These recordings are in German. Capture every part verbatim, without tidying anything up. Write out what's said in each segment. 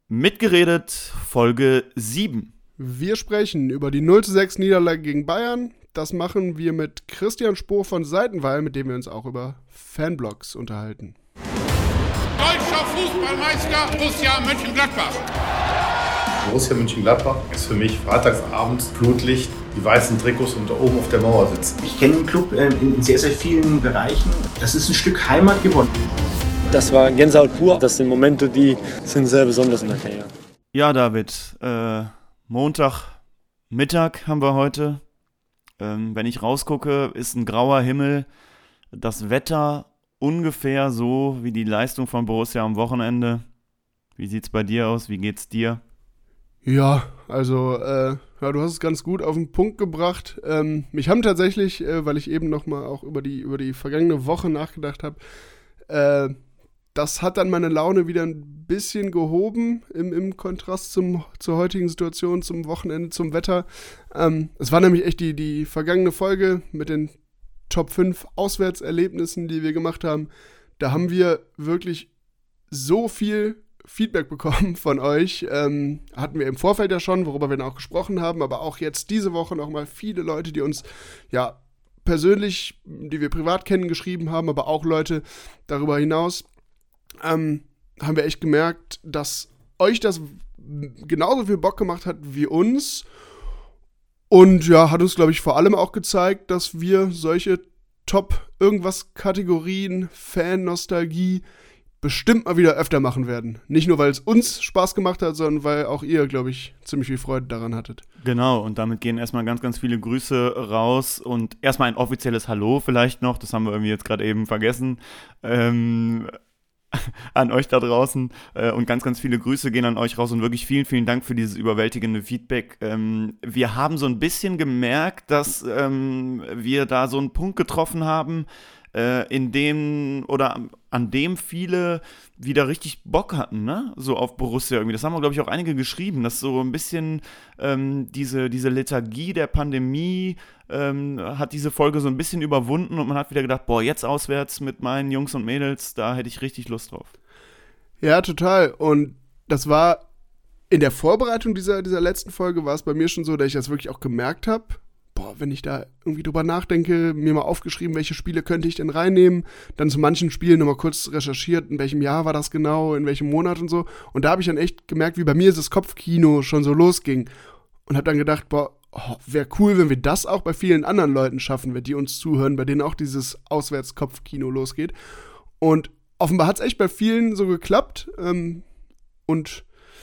Mitgeredet, Folge sieben. Wir sprechen über die null zu sechs Niederlage gegen Bayern. Das machen wir mit Christian Spohr von Seitenwall, mit dem wir uns auch über Fanblogs unterhalten. Deutscher Fußballmeister Borussia Mönchengladbach. Borussia Mönchengladbach ist für mich freitagsabends Flutlicht, die weißen Trikots und da oben auf der Mauer sitzen. Ich kenne den Club in sehr, sehr vielen Bereichen. Das ist ein Stück Heimat geworden. Das war Gänsehaut pur. Das sind Momente, die sind sehr besonders in der Karriere. Ja, David, äh, Montagmittag haben wir heute. Ähm, wenn ich rausgucke, ist ein grauer Himmel. Das Wetter ungefähr so wie die Leistung von Borussia am Wochenende. Wie sieht's bei dir aus? Wie geht's dir? Ja, also, äh, ja, du hast es ganz gut auf den Punkt gebracht. Ähm, mich haben tatsächlich, äh, weil ich eben nochmal auch über die, über die vergangene Woche nachgedacht habe, äh, das hat dann meine Laune wieder ein bisschen gehoben im, im Kontrast zum, zur heutigen Situation, zum Wochenende, zum Wetter. Ähm, es war nämlich echt die, die vergangene Folge mit den Top fünf Auswärtserlebnissen, die wir gemacht haben. Da haben wir wirklich so viel Feedback bekommen von euch. Ähm, hatten wir im Vorfeld ja schon, worüber wir dann auch gesprochen haben, aber auch jetzt diese Woche nochmal viele Leute, die uns ja persönlich, die wir privat kennen, geschrieben haben, aber auch Leute darüber hinaus. Ähm, haben wir echt gemerkt, dass euch das genauso viel Bock gemacht hat wie uns. Und ja, hat uns, glaube ich, vor allem auch gezeigt, dass wir solche Top-Irgendwas-Kategorien, Fan-Nostalgie bestimmt mal wieder öfter machen werden. Nicht nur, weil es uns Spaß gemacht hat, sondern weil auch ihr, glaube ich, ziemlich viel Freude daran hattet. Genau, und damit gehen erstmal ganz, ganz viele Grüße raus und erstmal ein offizielles Hallo vielleicht noch, das haben wir irgendwie jetzt gerade eben vergessen, ähm, an euch da draußen äh, und ganz, ganz viele Grüße gehen an euch raus und wirklich vielen, vielen Dank für dieses überwältigende Feedback. Ähm, wir haben so ein bisschen gemerkt, dass ähm, wir da so einen Punkt getroffen haben, äh, in dem oder an dem viele wieder richtig Bock hatten, ne? So auf Borussia irgendwie. Das haben wir, glaube ich, auch einige geschrieben, dass so ein bisschen ähm, diese, diese Lethargie der Pandemie ähm, hat diese Folge so ein bisschen überwunden und man hat wieder gedacht, boah, jetzt auswärts mit meinen Jungs und Mädels, da hätte ich richtig Lust drauf. Ja, total. Und das war in der Vorbereitung dieser, dieser letzten Folge war es bei mir schon so, dass ich das wirklich auch gemerkt habe. Boah, wenn ich da irgendwie drüber nachdenke, mir mal aufgeschrieben, welche Spiele könnte ich denn reinnehmen, dann zu manchen Spielen nochmal kurz recherchiert, in welchem Jahr war das genau, in welchem Monat und so. Und da habe ich dann echt gemerkt, wie bei mir das Kopfkino schon so losging. Und habe dann gedacht, boah, oh, wäre cool, wenn wir das auch bei vielen anderen Leuten schaffen, wenn die uns zuhören, bei denen auch dieses Auswärtskopfkino losgeht. Und offenbar hat es echt bei vielen so geklappt. Ähm, und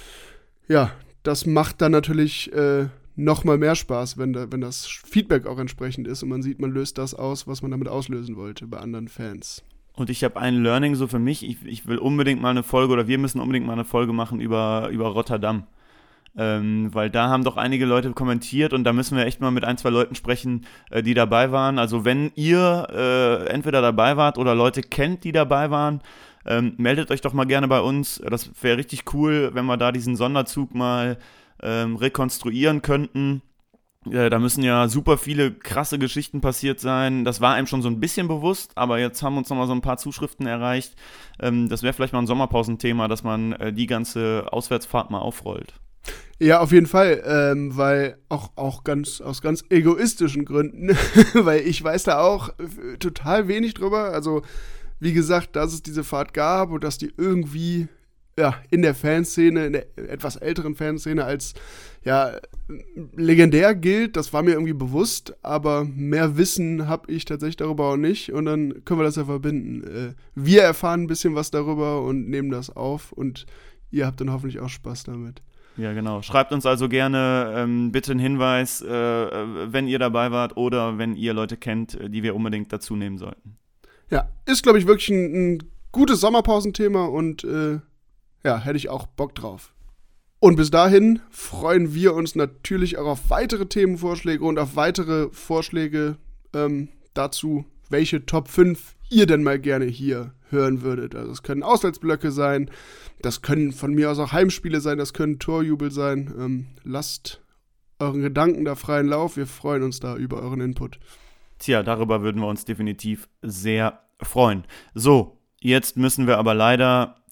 ja, das macht dann natürlich äh, noch mal mehr Spaß, wenn, da, wenn das Feedback auch entsprechend ist und man sieht, man löst das aus, was man damit auslösen wollte bei anderen Fans. Und ich habe ein Learning so für mich, ich, ich will unbedingt mal eine Folge oder wir müssen unbedingt mal eine Folge machen über, über Rotterdam. Ähm, weil da haben doch einige Leute kommentiert und da müssen wir echt mal mit ein, zwei Leuten sprechen, äh, die dabei waren. Also wenn ihr äh, entweder dabei wart oder Leute kennt, die dabei waren, ähm, meldet euch doch mal gerne bei uns. Das wäre richtig cool, wenn wir da diesen Sonderzug mal ähm, rekonstruieren könnten. Äh, da müssen ja super viele krasse Geschichten passiert sein. Das war einem schon so ein bisschen bewusst, aber jetzt haben uns nochmal so ein paar Zuschriften erreicht. Ähm, das wäre vielleicht mal ein Sommerpausenthema, dass man äh, die ganze Auswärtsfahrt mal aufrollt. Ja, auf jeden Fall, ähm, weil auch, auch ganz aus ganz egoistischen Gründen, weil ich weiß da auch äh, total wenig drüber. Also, wie gesagt, dass es diese Fahrt gab und dass die irgendwie ja, in der Fanszene, in der etwas älteren Fanszene als ja, legendär gilt, das war mir irgendwie bewusst, aber mehr Wissen habe ich tatsächlich darüber auch nicht und dann können wir das ja verbinden. Äh, wir erfahren ein bisschen was darüber und nehmen das auf und ihr habt dann hoffentlich auch Spaß damit. Ja, genau. Schreibt uns also gerne ähm, bitte einen Hinweis, äh, wenn ihr dabei wart oder wenn ihr Leute kennt, die wir unbedingt dazu nehmen sollten. Ja, ist, glaube ich, wirklich ein, ein gutes Sommerpausenthema und äh, ja, hätte ich auch Bock drauf. Und bis dahin freuen wir uns natürlich auch auf weitere Themenvorschläge und auf weitere Vorschläge ähm, dazu, welche Top fünf ihr denn mal gerne hier hören würdet. Also es können Auswärtsblöcke sein, das können von mir aus auch Heimspiele sein, das können Torjubel sein. Ähm, lasst euren Gedanken da freien Lauf, wir freuen uns da über euren Input. Tja, darüber würden wir uns definitiv sehr freuen. So, jetzt müssen wir aber leider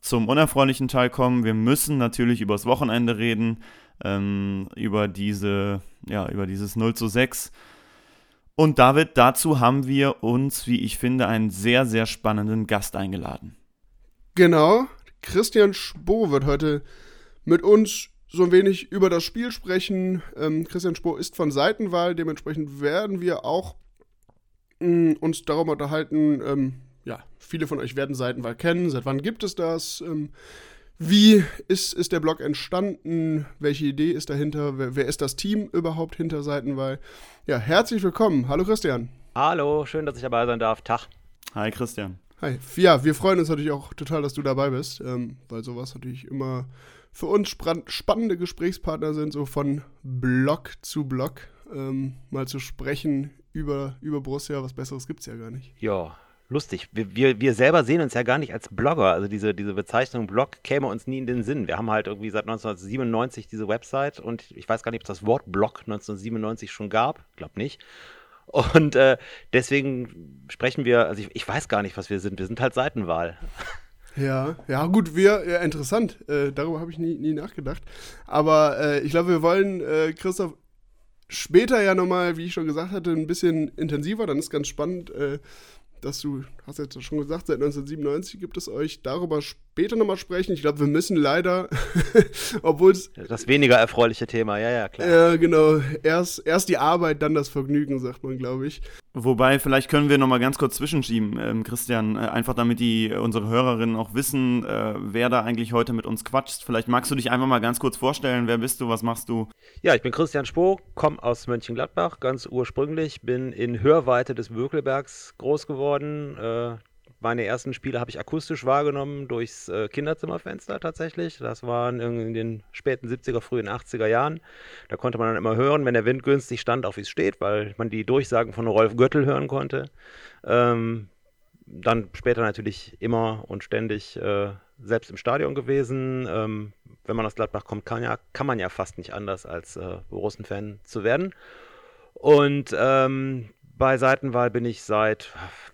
zum unerfreulichen Teil kommen. Wir müssen natürlich über das Wochenende reden, ähm, über diese, ja, über dieses null zu sechs. Und David, dazu haben wir uns, wie ich finde, einen sehr, sehr spannenden Gast eingeladen. Genau, Christian Spoh wird heute mit uns so ein wenig über das Spiel sprechen. Ähm, Christian Spoh ist von Seitenwahl, dementsprechend werden wir auch mh, uns darüber unterhalten. Ähm, ja, viele von euch werden Seitenwahl kennen. Seit wann gibt es das? Ähm, wie ist, ist der Blog entstanden? Welche Idee ist dahinter? Wer, wer ist das Team überhaupt hinter Seitenwahl? Ja, herzlich willkommen. Hallo Christian. Hallo, schön, dass ich dabei sein darf. Tag. Hi Christian. Hi. Ja, wir freuen uns natürlich auch total, dass du dabei bist, ähm, weil sowas natürlich immer für uns span- spannende Gesprächspartner sind, so von Blog zu Blog, ähm, mal zu sprechen über, über Borussia. Was Besseres gibt es ja gar nicht. Ja, lustig. Wir, wir, wir selber sehen uns ja gar nicht als Blogger. Also diese, diese Bezeichnung Blog käme uns nie in den Sinn. Wir haben halt irgendwie seit neunzehnhundertsiebenundneunzig diese Website und ich weiß gar nicht, ob es das Wort Blog neunzehnhundertsiebenundneunzig schon gab. Ich glaube nicht. Und äh, deswegen sprechen wir, also ich, ich weiß gar nicht, was wir sind. Wir sind halt Seitenwahl. Ja, ja gut, wir, ja, interessant. Äh, darüber habe ich nie, nie nachgedacht. Aber äh, ich glaube, wir wollen, äh, Christoph, später ja nochmal, wie ich schon gesagt hatte, ein bisschen intensiver. Dann ist ganz spannend, äh, dass du, hast jetzt schon gesagt, seit neunzehnhundertsiebenundneunzig gibt es euch, darüber später nochmal sprechen. Ich glaube, wir müssen leider, obwohl es... Das weniger erfreuliche Thema, ja, ja, klar. Ja, genau. Erst, erst die Arbeit, dann das Vergnügen, sagt man, glaube ich. Wobei, vielleicht können wir noch mal ganz kurz zwischenschieben, ähm, Christian, äh, einfach damit die äh, unsere Hörerinnen auch wissen, äh, wer da eigentlich heute mit uns quatscht. Vielleicht magst du dich einfach mal ganz kurz vorstellen, wer bist du, was machst du? Ja, ich bin Christian Spoh, komme aus Mönchengladbach, ganz ursprünglich, bin in Hörweite des Bökelbergs groß geworden. Äh, meine ersten Spiele habe ich akustisch wahrgenommen durchs äh, Kinderzimmerfenster tatsächlich. Das waren in den späten siebziger, frühen achtziger Jahren. Da konnte man dann immer hören, wenn der Wind günstig stand, auf wie es steht, weil man die Durchsagen von Rolf Göttl hören konnte. Ähm, dann später natürlich immer und ständig äh, selbst im Stadion gewesen. Ähm, wenn man aus Gladbach kommt, kann, ja, kann man ja fast nicht anders, als äh, Borussen-Fan zu werden. Und ähm, bei Seitenwahl bin ich seit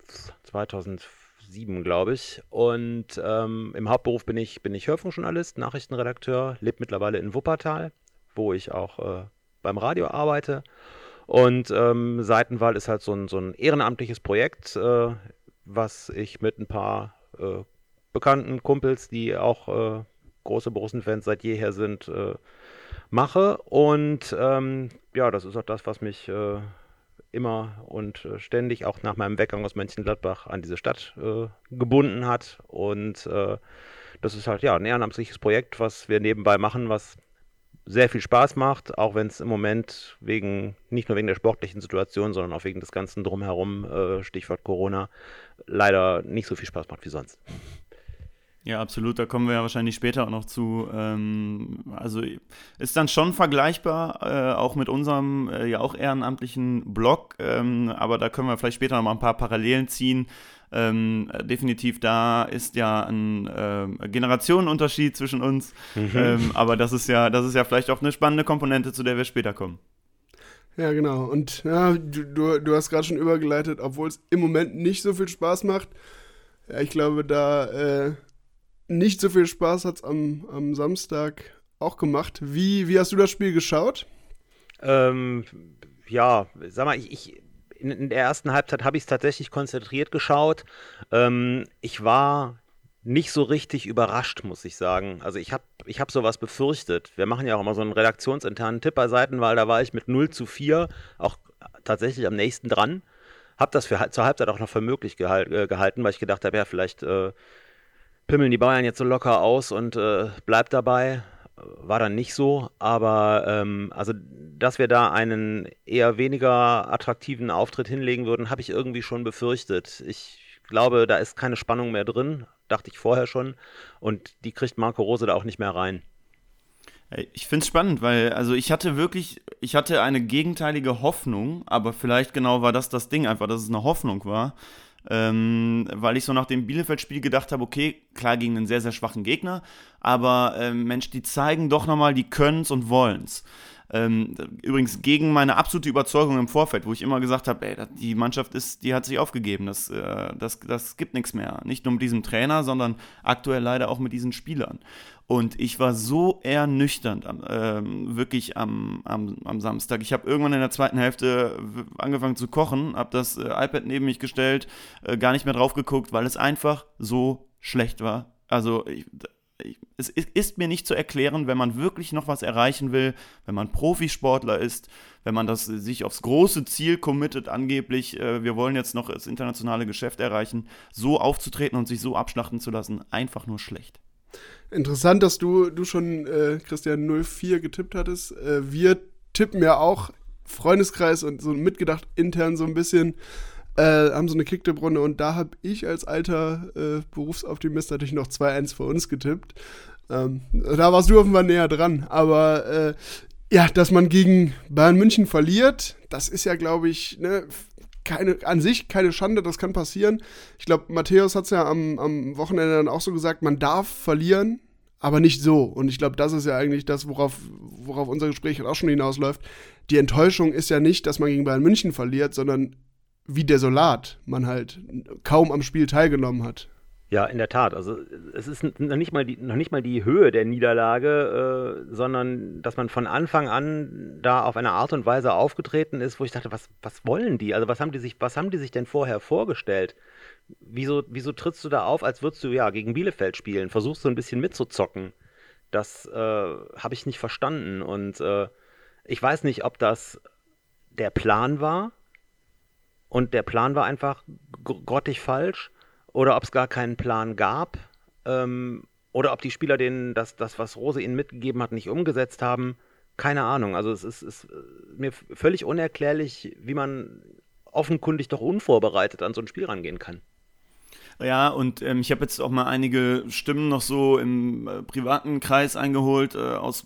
zweitausendsieben, glaube ich. Und ähm, im Hauptberuf bin ich, bin ich Hörfunkjournalist, Nachrichtenredakteur, lebe mittlerweile in Wuppertal, wo ich auch äh, beim Radio arbeite. Und ähm, Seitenwahl ist halt so ein, so ein ehrenamtliches Projekt, äh, was ich mit ein paar äh, bekannten Kumpels, die auch äh, große Borussen-Fans seit jeher sind, äh, mache. Und ähm, ja, das ist auch das, was mich äh, immer und äh, ständig, auch nach meinem Weggang aus Mönchengladbach, an diese Stadt äh, gebunden hat. Und äh, das ist halt ja ein ehrenamtliches Projekt, was wir nebenbei machen, was sehr viel Spaß macht, auch wenn es im Moment wegen, nicht nur wegen der sportlichen Situation, sondern auch wegen des ganzen Drumherum, äh, Stichwort Corona, leider nicht so viel Spaß macht wie sonst. Ja, absolut, da kommen wir ja wahrscheinlich später auch noch zu. Ähm, also ist dann schon vergleichbar, äh, auch mit unserem äh, ja auch ehrenamtlichen Blog, ähm, aber da können wir vielleicht später noch mal ein paar Parallelen ziehen. Ähm, definitiv, da ist ja ein äh, Generationenunterschied zwischen uns, mhm. ähm, aber das ist ja, das ist ja vielleicht auch eine spannende Komponente, zu der wir später kommen. Ja, genau. Und ja, du, du, du hast gerade schon übergeleitet, obwohl es im Moment nicht so viel Spaß macht. Ja, ich glaube, da äh, nicht so viel Spaß hat es am, am Samstag auch gemacht. Wie, wie hast du das Spiel geschaut? Ähm, ja, sag mal, ich, ich in, in der ersten Halbzeit habe ich es tatsächlich konzentriert geschaut. Ähm, ich war nicht so richtig überrascht, muss ich sagen. Also ich habe ich hab sowas befürchtet. Wir machen ja auch immer so einen redaktionsinternen Tipp bei Seitenwahl, da war ich mit null zu vier auch tatsächlich am nächsten dran. Habe das für, zur Halbzeit auch noch für möglich gehal- äh, gehalten, weil ich gedacht habe, ja, vielleicht äh, pimmeln die Bayern jetzt so locker aus und äh, bleibt dabei. War dann nicht so, aber ähm, also, dass wir da einen eher weniger attraktiven Auftritt hinlegen würden, habe ich irgendwie schon befürchtet. Ich glaube, da ist keine Spannung mehr drin, dachte ich vorher schon, und die kriegt Marco Rose da auch nicht mehr rein. Ich finde es spannend, weil also ich hatte wirklich, ich hatte eine gegenteilige Hoffnung, aber vielleicht genau war das das Ding einfach, dass es eine Hoffnung war, ähm, weil ich so nach dem Bielefeld-Spiel gedacht habe, okay, klar gegen einen sehr, sehr schwachen Gegner, aber äh, Mensch, die zeigen doch nochmal, die können's und wollen's. Ähm, übrigens gegen meine absolute Überzeugung im Vorfeld, wo ich immer gesagt habe, ey, die Mannschaft ist, die hat sich aufgegeben, das, äh, das, das gibt nichts mehr. Nicht nur mit diesem Trainer, sondern aktuell leider auch mit diesen Spielern. Und ich war so ernüchternd ähm, wirklich am, am, am Samstag. Ich habe irgendwann in der zweiten Hälfte angefangen zu kochen, habe das äh, iPad neben mich gestellt, äh, gar nicht mehr drauf geguckt, weil es einfach so schlecht war. Also ich, ich, es ist mir nicht zu erklären, wenn man wirklich noch was erreichen will, wenn man Profisportler ist, wenn man das sich aufs große Ziel committet, angeblich, äh, wir wollen jetzt noch das internationale Geschäft erreichen, so aufzutreten und sich so abschlachten zu lassen, einfach nur schlecht. Interessant, dass du, du schon, äh, Christian, null vier getippt hattest. Äh, wir tippen ja auch Freundeskreis und so mitgedacht intern so ein bisschen, äh, haben so eine Kicktipp-Runde und da habe ich als alter äh, Berufsoptimist natürlich noch zwei eins für uns getippt. Ähm, da warst du offenbar näher dran, aber äh, ja, dass man gegen Bayern München verliert, das ist ja, glaube ich, ne, keine, an sich keine Schande, das kann passieren. Ich glaube, Matthäus hat es ja am, am Wochenende dann auch so gesagt, man darf verlieren, aber nicht so. Und ich glaube, das ist ja eigentlich das, worauf, worauf unser Gespräch auch schon hinausläuft. Die Enttäuschung ist ja nicht, dass man gegen Bayern München verliert, sondern wie desolat man halt kaum am Spiel teilgenommen hat. Ja, in der Tat. Also es ist noch nicht mal die, noch nicht mal die Höhe der Niederlage, äh, sondern dass man von Anfang an da auf eine Art und Weise aufgetreten ist, wo ich dachte, was, was wollen die? Also was haben die sich, was haben die sich denn vorher vorgestellt? Wieso, wieso trittst du da auf, als würdest du ja gegen Bielefeld spielen? Versuchst du ein bisschen mitzuzocken? Das äh, habe ich nicht verstanden. Und äh, ich weiß nicht, ob das der Plan war und der Plan war einfach grottig falsch. Oder ob es gar keinen Plan gab, ähm, oder ob die Spieler denen das, das, was Rose ihnen mitgegeben hat, nicht umgesetzt haben. Keine Ahnung. Also es ist, ist mir völlig unerklärlich, wie man offenkundig doch unvorbereitet an so ein Spiel rangehen kann. Ja, und ähm, ich habe jetzt auch mal einige Stimmen noch so im äh, privaten Kreis eingeholt, äh, aus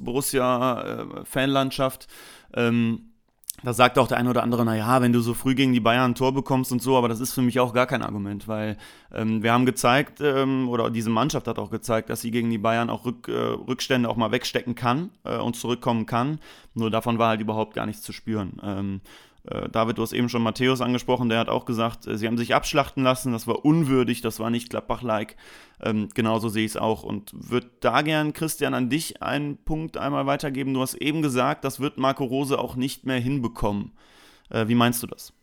Borussia-Fanlandschaft. Äh, ähm, Da sagt auch der eine oder andere, naja, wenn du so früh gegen die Bayern ein Tor bekommst und so, aber das ist für mich auch gar kein Argument, weil ähm, wir haben gezeigt, ähm, oder diese Mannschaft hat auch gezeigt, dass sie gegen die Bayern auch Rück, äh, Rückstände auch mal wegstecken kann äh, und zurückkommen kann, nur davon war halt überhaupt gar nichts zu spüren. Ähm, äh, David, du hast eben schon Matthäus angesprochen, der hat auch gesagt, äh, sie haben sich abschlachten lassen, das war unwürdig, das war nicht Gladbach-like. Ähm, genauso sehe ich es auch und würde da gern, Christian, an dich einen Punkt einmal weitergeben. Du hast eben gesagt, das wird Marco Rose auch nicht mehr hinbekommen. Äh, wie meinst du das?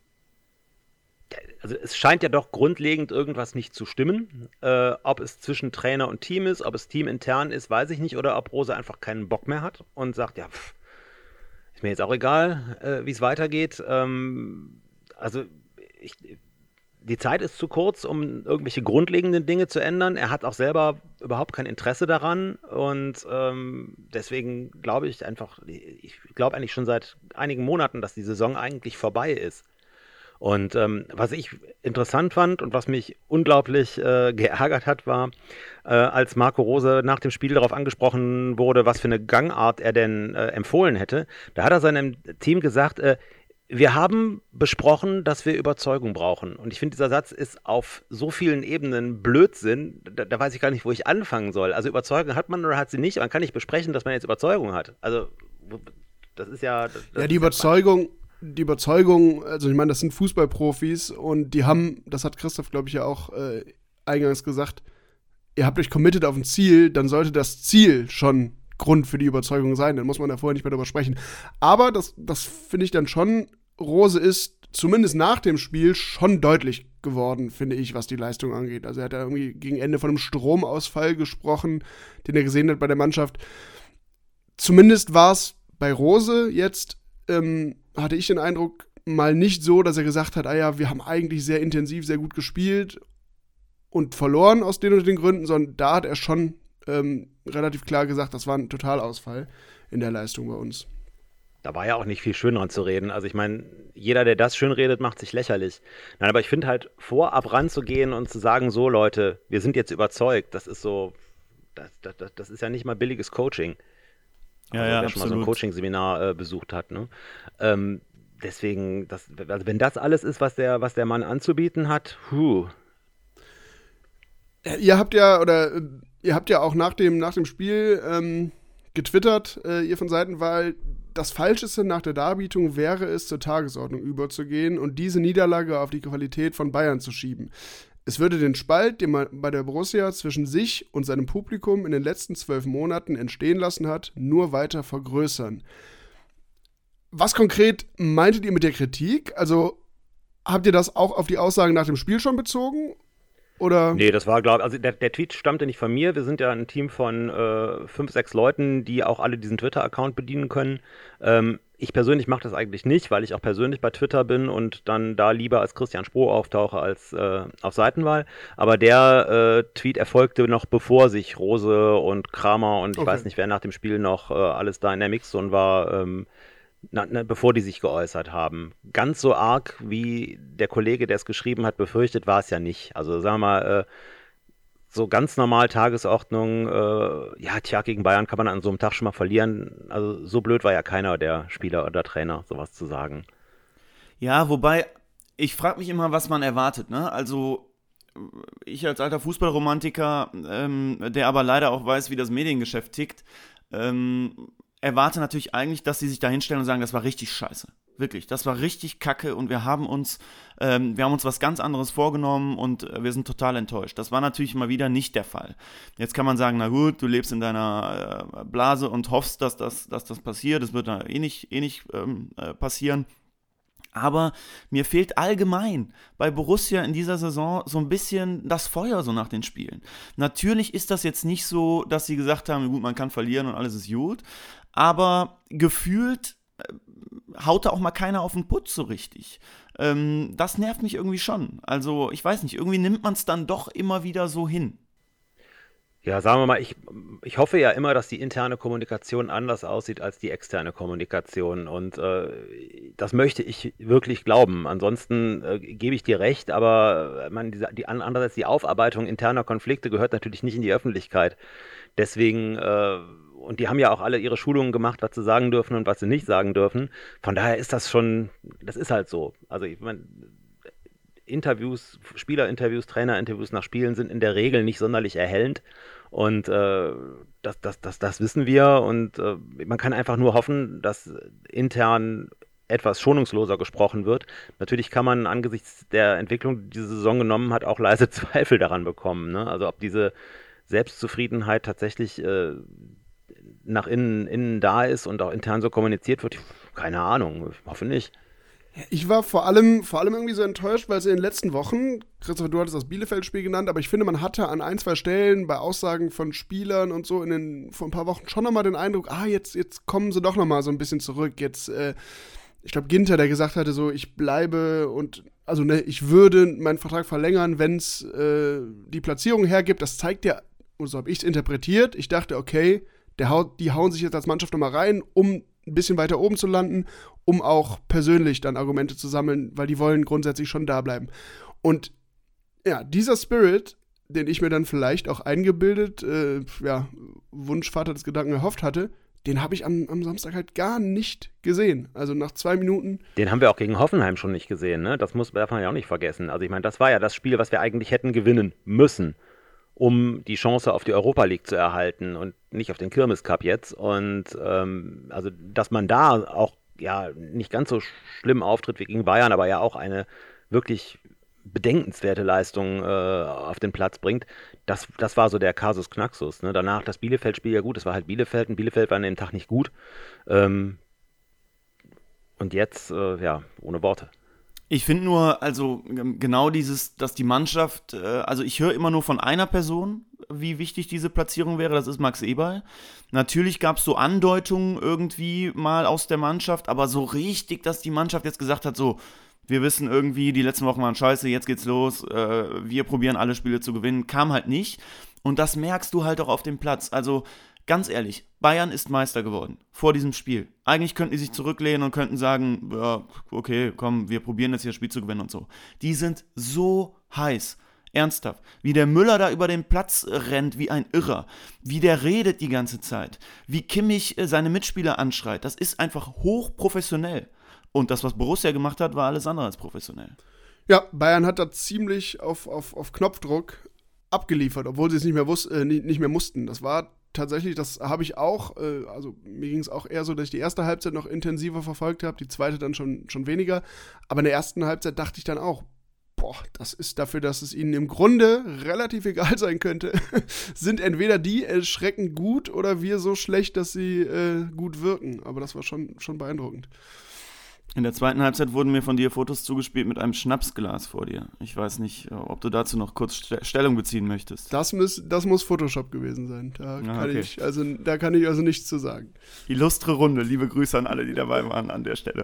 Also es scheint ja doch grundlegend irgendwas nicht zu stimmen. Äh, ob es zwischen Trainer und Team ist, ob es teamintern ist, weiß ich nicht. Oder ob Rose einfach keinen Bock mehr hat und sagt, ja, pff, ist mir jetzt auch egal, äh, wie es weitergeht. Ähm, also ich... Die Zeit ist zu kurz, um irgendwelche grundlegenden Dinge zu ändern. Er hat auch selber überhaupt kein Interesse daran und ähm, deswegen glaube ich einfach, ich glaube eigentlich schon seit einigen Monaten, dass die Saison eigentlich vorbei ist. Und ähm, was ich interessant fand und was mich unglaublich äh, geärgert hat, war, äh, als Marco Rose nach dem Spiel darauf angesprochen wurde, was für eine Gangart er denn äh, empfohlen hätte. Da hat er seinem Team gesagt, äh, wir haben besprochen, dass wir Überzeugung brauchen. Und ich finde, dieser Satz ist auf so vielen Ebenen Blödsinn, da, da weiß ich gar nicht, wo ich anfangen soll. Also Überzeugung hat man oder hat sie nicht. Man kann nicht besprechen, dass man jetzt Überzeugung hat. Also das ist ja... Das ja, die Überzeugung, die Überzeugung, also ich meine, das sind Fußballprofis und die haben, das hat Christoph, glaube ich, ja auch äh, eingangs gesagt, ihr habt euch committed auf ein Ziel, dann sollte das Ziel schon Grund für die Überzeugung sein. Dann muss man da vorher nicht mehr drüber sprechen. Aber das, das finde ich dann schon... Rose ist zumindest nach dem Spiel schon deutlich geworden, finde ich, was die Leistung angeht. Also er hat ja irgendwie gegen Ende von einem Stromausfall gesprochen, den er gesehen hat bei der Mannschaft. Zumindest war es bei Rose jetzt, ähm, hatte ich den Eindruck, mal nicht so, dass er gesagt hat, ah ja, wir haben eigentlich sehr intensiv, sehr gut gespielt und verloren aus den und den Gründen, sondern da hat er schon ähm, relativ klar gesagt, das war ein Totalausfall in der Leistung bei uns. Da war ja auch nicht viel schön dran zu reden. Also ich meine, jeder, der das schön redet, macht sich lächerlich. Nein, aber ich finde halt, vorab ranzugehen und zu sagen, so Leute, wir sind jetzt überzeugt, das ist so, das, das, das ist ja nicht mal billiges Coaching. Ja, also, ja, wer schon mal so ein Coaching-Seminar äh, besucht hat. Ne? Ähm, deswegen, das, also wenn das alles ist, was der, was der Mann anzubieten hat, huh. Ihr habt ja, oder ihr habt ja auch nach dem, nach dem Spiel ähm, getwittert, äh, ihr von Seitenwahl, das Falscheste nach der Darbietung wäre es, zur Tagesordnung überzugehen und diese Niederlage auf die Qualität von Bayern zu schieben. Es würde den Spalt, den man bei der Borussia zwischen sich und seinem Publikum in den letzten zwölf Monaten entstehen lassen hat, nur weiter vergrößern. Was konkret meintet ihr mit der Kritik? Also habt ihr das auch auf die Aussagen nach dem Spiel schon bezogen? Oder? Nee, das war, glaube ich, also der, der Tweet stammte nicht von mir. Wir sind ja ein Team von äh, fünf, sechs Leuten, die auch alle diesen Twitter-Account bedienen können. Ähm, ich persönlich mache das eigentlich nicht, weil ich auch persönlich bei Twitter bin und dann da lieber als Christian Sproh auftauche als äh, auf Seitenwahl. Aber der äh, Tweet erfolgte noch bevor sich Rose und Kramer und ich Okay. weiß nicht, wer nach dem Spiel noch äh, alles da in der Mixzone war, ähm, Na, na, bevor die sich geäußert haben. Ganz so arg, wie der Kollege, der es geschrieben hat, befürchtet, war es ja nicht. Also sagen wir mal, äh, so ganz normal Tagesordnung, äh, ja, tja, gegen Bayern kann man an so einem Tag schon mal verlieren. Also so blöd war ja keiner der Spieler oder Trainer, sowas zu sagen. Ja, wobei, ich frage mich immer, was man erwartet, ne? Also, ich als alter Fußballromantiker, ähm, der aber leider auch weiß, wie das Mediengeschäft tickt, ähm, erwarte natürlich eigentlich, dass sie sich da hinstellen und sagen, das war richtig scheiße. Wirklich, das war richtig kacke und wir haben uns, ähm, wir haben uns was ganz anderes vorgenommen und äh, wir sind total enttäuscht. Das war natürlich mal wieder nicht der Fall. Jetzt kann man sagen, na gut, du lebst in deiner äh, Blase und hoffst, dass das, dass das passiert. Das wird da eh nicht, eh nicht ähm, äh, passieren. Aber mir fehlt allgemein bei Borussia in dieser Saison so ein bisschen das Feuer so nach den Spielen. Natürlich ist das jetzt nicht so, dass sie gesagt haben, gut, man kann verlieren und alles ist gut, aber gefühlt äh, haut da auch mal keiner auf den Putz so richtig. Ähm, das nervt mich irgendwie schon. Also ich weiß nicht, irgendwie nimmt man es dann doch immer wieder so hin. Ja, sagen wir mal, ich, ich hoffe ja immer, dass die interne Kommunikation anders aussieht als die externe Kommunikation und äh, das möchte ich wirklich glauben. Ansonsten äh, gebe ich dir recht, aber man, die, die, andererseits die Aufarbeitung interner Konflikte gehört natürlich nicht in die Öffentlichkeit. Deswegen, äh, und die haben ja auch alle ihre Schulungen gemacht, was sie sagen dürfen und was sie nicht sagen dürfen. Von daher ist das schon, das ist halt so. Also ich meine, Interviews, Spielerinterviews, Trainerinterviews nach Spielen sind in der Regel nicht sonderlich erhellend und äh, das, das, das, das wissen wir und äh, man kann einfach nur hoffen, dass intern etwas schonungsloser gesprochen wird. Natürlich kann man angesichts der Entwicklung, die diese Saison genommen hat, auch leise Zweifel daran bekommen, ne? Also ob diese Selbstzufriedenheit tatsächlich äh, nach innen, innen da ist und auch intern so kommuniziert wird, keine Ahnung, ich hoffe nicht. Ich war vor allem, vor allem irgendwie so enttäuscht, weil es in den letzten Wochen, Christopher, du hattest das Bielefeld-Spiel genannt, aber ich finde, man hatte an ein, zwei Stellen bei Aussagen von Spielern und so in den, vor ein paar Wochen schon nochmal den Eindruck, ah, jetzt, jetzt kommen sie doch nochmal so ein bisschen zurück. Jetzt, äh, ich glaube, Ginter, der gesagt hatte, so, ich bleibe und, also, ne, ich würde meinen Vertrag verlängern, wenn es äh, die Platzierung hergibt. Das zeigt ja, und so habe ich es interpretiert. Ich dachte, okay, der haut, die hauen sich jetzt als Mannschaft nochmal rein, um ein bisschen weiter oben zu landen, um auch persönlich dann Argumente zu sammeln, weil die wollen grundsätzlich schon da bleiben. Und ja, dieser Spirit, den ich mir dann vielleicht auch eingebildet, äh, ja, Wunschvater des Gedanken erhofft hatte, den habe ich am, am Samstag halt gar nicht gesehen. Also nach zwei Minuten. Den haben wir auch gegen Hoffenheim schon nicht gesehen, ne? Das muss, darf man ja auch nicht vergessen. Also ich meine, das war ja das Spiel, was wir eigentlich hätten gewinnen müssen, um die Chance auf die Europa League zu erhalten und nicht auf den Kirmes Cup jetzt. Und ähm, also, dass man da auch ja nicht ganz so schlimm auftritt wie gegen Bayern, aber ja auch eine wirklich bedenkenswerte Leistung äh, auf den Platz bringt, das, das war so der Kasus Knaxus. Ne? Danach das Bielefeld-Spiel, ja gut, das war halt Bielefeld und Bielefeld war an dem Tag nicht gut. Ähm, und jetzt, äh, ja, ohne Worte. Ich finde nur, also genau dieses, dass die Mannschaft, äh, also ich höre immer nur von einer Person, wie wichtig diese Platzierung wäre, das ist Max Eberl. Natürlich gab es so Andeutungen irgendwie mal aus der Mannschaft, aber so richtig, dass die Mannschaft jetzt gesagt hat, so, wir wissen irgendwie, die letzten Wochen waren scheiße, jetzt geht's los, äh, wir probieren alle Spiele zu gewinnen, kam halt nicht. Und das merkst du halt auch auf dem Platz. Also ganz ehrlich, Bayern ist Meister geworden vor diesem Spiel. Eigentlich könnten die sich zurücklehnen und könnten sagen, ja, okay, komm, wir probieren jetzt hier das Spiel zu gewinnen und so. Die sind so heiß. Ernsthaft. Wie der Müller da über den Platz rennt wie ein Irrer. Wie der redet die ganze Zeit. Wie Kimmich seine Mitspieler anschreit. Das ist einfach hochprofessionell. Und das, was Borussia gemacht hat, war alles andere als professionell. Ja, Bayern hat da ziemlich auf, auf, auf Knopfdruck abgeliefert, obwohl sie es nicht mehr, wus- äh, nicht, nicht mehr mussten. Das war tatsächlich, das habe ich auch, äh, also mir ging es auch eher so, dass ich die erste Halbzeit noch intensiver verfolgt habe, die zweite dann schon, schon weniger. Aber in der ersten Halbzeit dachte ich dann auch, boah, das ist dafür, dass es ihnen im Grunde relativ egal sein könnte, sind entweder die erschreckend gut oder wir so schlecht, dass sie äh, gut wirken. Aber das war schon, schon beeindruckend. In der zweiten Halbzeit wurden mir von dir Fotos zugespielt mit einem Schnapsglas vor dir. Ich weiß nicht, ob du dazu noch kurz St- Stellung beziehen möchtest. Das, muss, das muss Photoshop gewesen sein. Da, Ah, kann okay. ich, also, da kann ich also nichts zu sagen. Illustre Runde, liebe Grüße an alle, die dabei waren an der Stelle.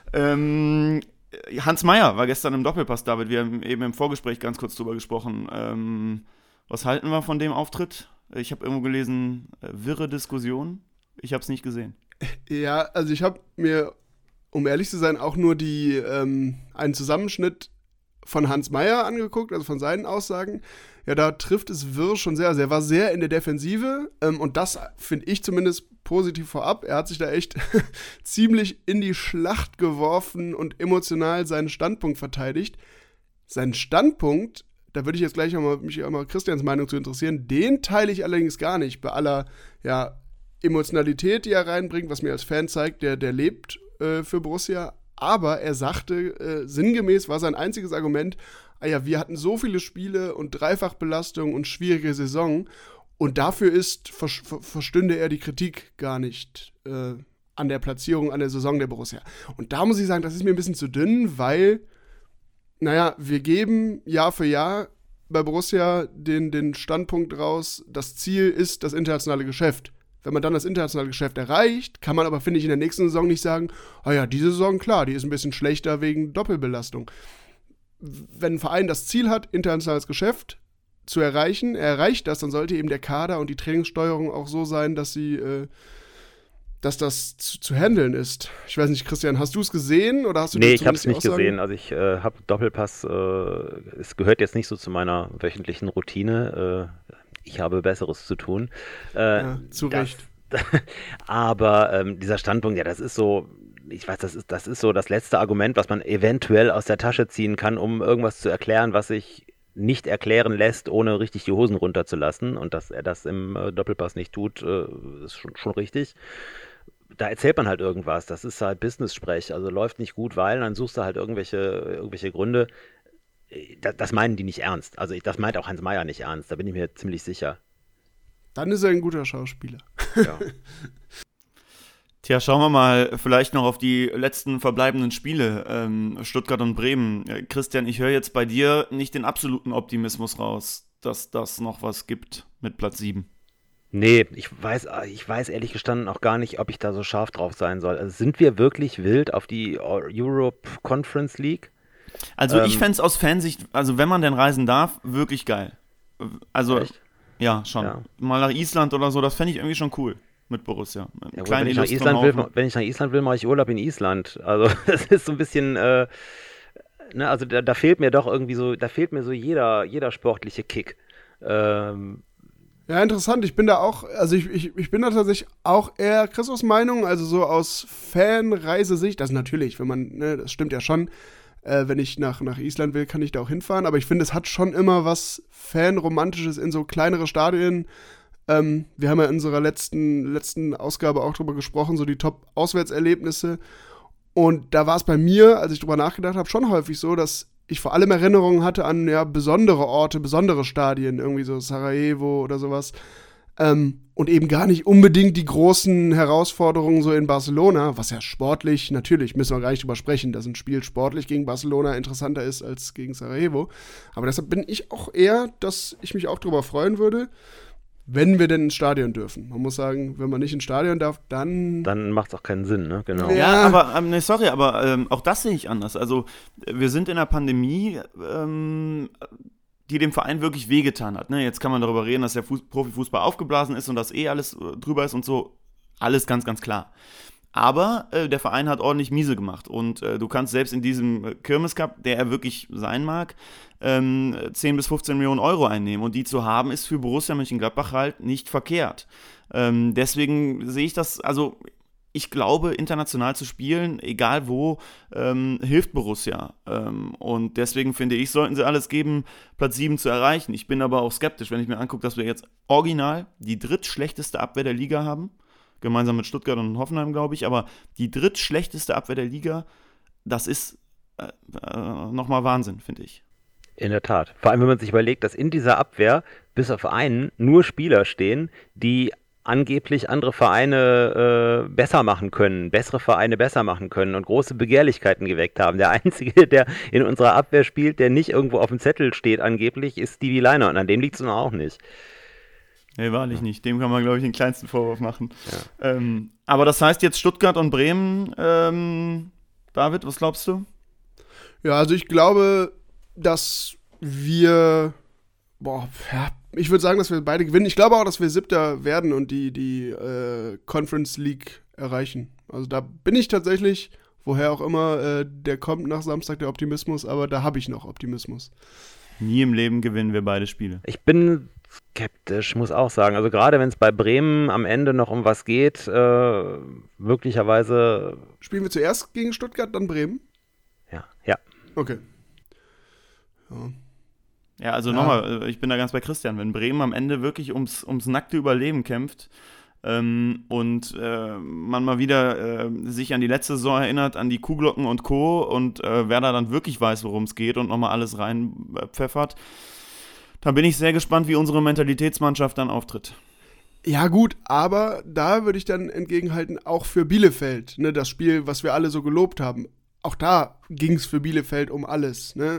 Ähm, Hans Meyer war gestern im Doppelpass, David. Wir haben eben im Vorgespräch ganz kurz drüber gesprochen. Ähm, was halten wir von dem Auftritt? Ich habe irgendwo gelesen, äh, wirre Diskussion. Ich habe es nicht gesehen. Ja, also ich habe mir, um ehrlich zu sein, auch nur die ähm, einen Zusammenschnitt von Hans Meyer angeguckt, also von seinen Aussagen. Ja, da trifft es Wirr schon sehr. Also er war sehr in der Defensive ähm, und das finde ich zumindest positiv vorab. Er hat sich da echt ziemlich in die Schlacht geworfen und emotional seinen Standpunkt verteidigt. Seinen Standpunkt, da würde ich jetzt gleich auch mal, mich auch mal Christians Meinung zu interessieren, den teile ich allerdings gar nicht. Bei aller ja, Emotionalität, die er reinbringt, was mir als Fan zeigt, der, der lebt äh, für Borussia. Aber er sagte, äh, sinngemäß war sein einziges Argument, ah ja, wir hatten so viele Spiele und Dreifachbelastung und schwierige Saison und dafür ist, ver- ver- verstünde er die Kritik gar nicht äh, an der Platzierung, an der Saison der Borussia. Und da muss ich sagen, das ist mir ein bisschen zu dünn, weil, naja, wir geben Jahr für Jahr bei Borussia den, den Standpunkt raus, das Ziel ist das internationale Geschäft. Wenn man dann das internationale Geschäft erreicht, kann man aber, finde ich, in der nächsten Saison nicht sagen, ah ja, diese Saison, klar, die ist ein bisschen schlechter wegen Doppelbelastung. Wenn ein Verein das Ziel hat, internationales Geschäft zu erreichen, er erreicht das, dann sollte eben der Kader und die Trainingssteuerung auch so sein, dass sie, äh, dass das zu, zu handeln ist. Ich weiß nicht, Christian, hast du es gesehen oder hast du Nee, das ich habe es nicht Aussagen? gesehen. Also ich äh, habe Doppelpass, äh, es gehört jetzt nicht so zu meiner wöchentlichen Routine. Äh, ich habe Besseres zu tun. Äh, Ja, zu das, Recht. Aber ähm, dieser Standpunkt, ja, das ist so, ich weiß, das ist, das ist so das letzte Argument, was man eventuell aus der Tasche ziehen kann, um irgendwas zu erklären, was sich nicht erklären lässt, ohne richtig die Hosen runterzulassen. Und dass er das im äh, Doppelpass nicht tut, äh, ist schon, schon richtig. Da erzählt man halt irgendwas. Das ist halt Business-Sprech. Also läuft nicht gut, weil dann suchst du halt irgendwelche, irgendwelche Gründe. Das, das meinen die nicht ernst. Also ich, das meint auch Hans Meyer nicht ernst. Da bin ich mir ziemlich sicher. Dann ist er ein guter Schauspieler. Ja. Tja, schauen wir mal vielleicht noch auf die letzten verbleibenden Spiele, ähm, Stuttgart und Bremen. Äh, Christian, ich höre jetzt bei dir nicht den absoluten Optimismus raus, dass das noch was gibt mit Platz sieben. Nee, ich weiß, ich weiß ehrlich gestanden auch gar nicht, ob ich da so scharf drauf sein soll. Also sind wir wirklich wild auf die Europe Conference League? Also Ähm, ich fände es aus Fansicht, also wenn man denn reisen darf, wirklich geil. Also Echt? ja, schon. Ja. Mal nach Island oder so, das fände ich irgendwie schon cool mit Borussia. Ja, gut, Kleine wenn, ich nach Illust Island vom will, Haufen. wenn ich nach Island will, mache ich Urlaub in Island. Also das ist so ein bisschen, äh, ne, also da, da fehlt mir doch irgendwie so, da fehlt mir so jeder, jeder sportliche Kick. Ähm, Ja, interessant. Ich bin da auch, also ich, ich, ich bin da tatsächlich auch eher Christus Meinung, also so aus Fanreisesicht. Das natürlich, wenn man, ne, das stimmt ja schon. Äh, wenn ich nach, nach Island will, kann ich da auch hinfahren. Aber ich finde, es hat schon immer was Fanromantisches in so kleinere Stadien. Ähm, wir haben ja in unserer letzten, letzten Ausgabe auch drüber gesprochen, so die Top-Auswärtserlebnisse. Und da war es bei mir, als ich drüber nachgedacht habe, schon häufig so, dass ich vor allem Erinnerungen hatte an ja, besondere Orte, besondere Stadien, irgendwie so Sarajevo oder sowas. Ähm, und eben gar nicht unbedingt die großen Herausforderungen so in Barcelona, was ja sportlich, natürlich, müssen wir gar nicht drüber sprechen, dass ein Spiel sportlich gegen Barcelona interessanter ist als gegen Sarajevo. Aber deshalb bin ich auch eher, dass ich mich auch drüber freuen würde, wenn wir denn ins Stadion dürfen. Man muss sagen, wenn man nicht ins Stadion darf, dann... dann macht es auch keinen Sinn, ne? Genau. Ja. Ja, aber, ähm, nee, sorry, aber ähm, auch das sehe ich anders. Also, äh, wir sind in einer Pandemie, ähm, die dem Verein wirklich wehgetan hat. Ne? Jetzt kann man darüber reden, dass der Fuß- Profifußball aufgeblasen ist und dass eh alles äh, drüber ist und so. Alles ganz, ganz klar. Aber äh, der Verein hat ordentlich miese gemacht. Und äh, du kannst selbst in diesem äh, Kirmes-Cup, der er wirklich sein mag, ähm, zehn bis fünfzehn Millionen Euro einnehmen. Und die zu haben, ist für Borussia Mönchengladbach halt nicht verkehrt. Ähm, deswegen sehe ich das, also ich glaube, international zu spielen, egal wo, ähm, hilft Borussia. Ähm, und deswegen finde ich, sollten sie alles geben, Platz sieben zu erreichen. Ich bin aber auch skeptisch, wenn ich mir angucke, dass wir jetzt original die drittschlechteste Abwehr der Liga haben, gemeinsam mit Stuttgart und Hoffenheim, glaube ich, aber die drittschlechteste Abwehr der Liga, das ist äh, äh, nochmal Wahnsinn, finde ich. In der Tat. Vor allem, wenn man sich überlegt, dass in dieser Abwehr bis auf einen nur Spieler stehen, die angeblich andere Vereine äh, besser machen können, bessere Vereine besser machen können und große Begehrlichkeiten geweckt haben. Der Einzige, der in unserer Abwehr spielt, der nicht irgendwo auf dem Zettel steht angeblich, ist Stevie Leiner und an dem liegt es nun auch nicht. Nee, wahrlich nicht. Dem kann man, glaube ich, den kleinsten Vorwurf machen. Ja. Ähm, aber das heißt jetzt Stuttgart und Bremen. Ähm, David, was glaubst du? Ja, also ich glaube, dass wir, boah, ja, ich würde sagen, dass wir beide gewinnen. Ich glaube auch, dass wir Siebter werden und die, die äh, Conference League erreichen. Also da bin ich tatsächlich, woher auch immer, äh, der kommt nach Samstag der Optimismus, aber da habe ich noch Optimismus. Nie im Leben gewinnen wir beide Spiele. Ich bin skeptisch, muss auch sagen. Also gerade wenn es bei Bremen am Ende noch um was geht, äh, möglicherweise... Spielen wir zuerst gegen Stuttgart, dann Bremen? Ja, ja. Okay. Ja. Ja, also Ja. nochmal, ich bin da ganz bei Christian. Wenn Bremen am Ende wirklich ums, ums nackte Überleben kämpft ähm, und äh, man mal wieder äh, sich an die letzte Saison erinnert, an die Kuhglocken und Co. und äh, Werder dann wirklich weiß, worum es geht und nochmal alles reinpfeffert, dann bin ich sehr gespannt, wie unsere Mentalitätsmannschaft dann auftritt. Ja gut, aber da würde ich dann entgegenhalten, auch für Bielefeld, ne, das Spiel, was wir alle so gelobt haben, auch da ging es für Bielefeld um alles, ne?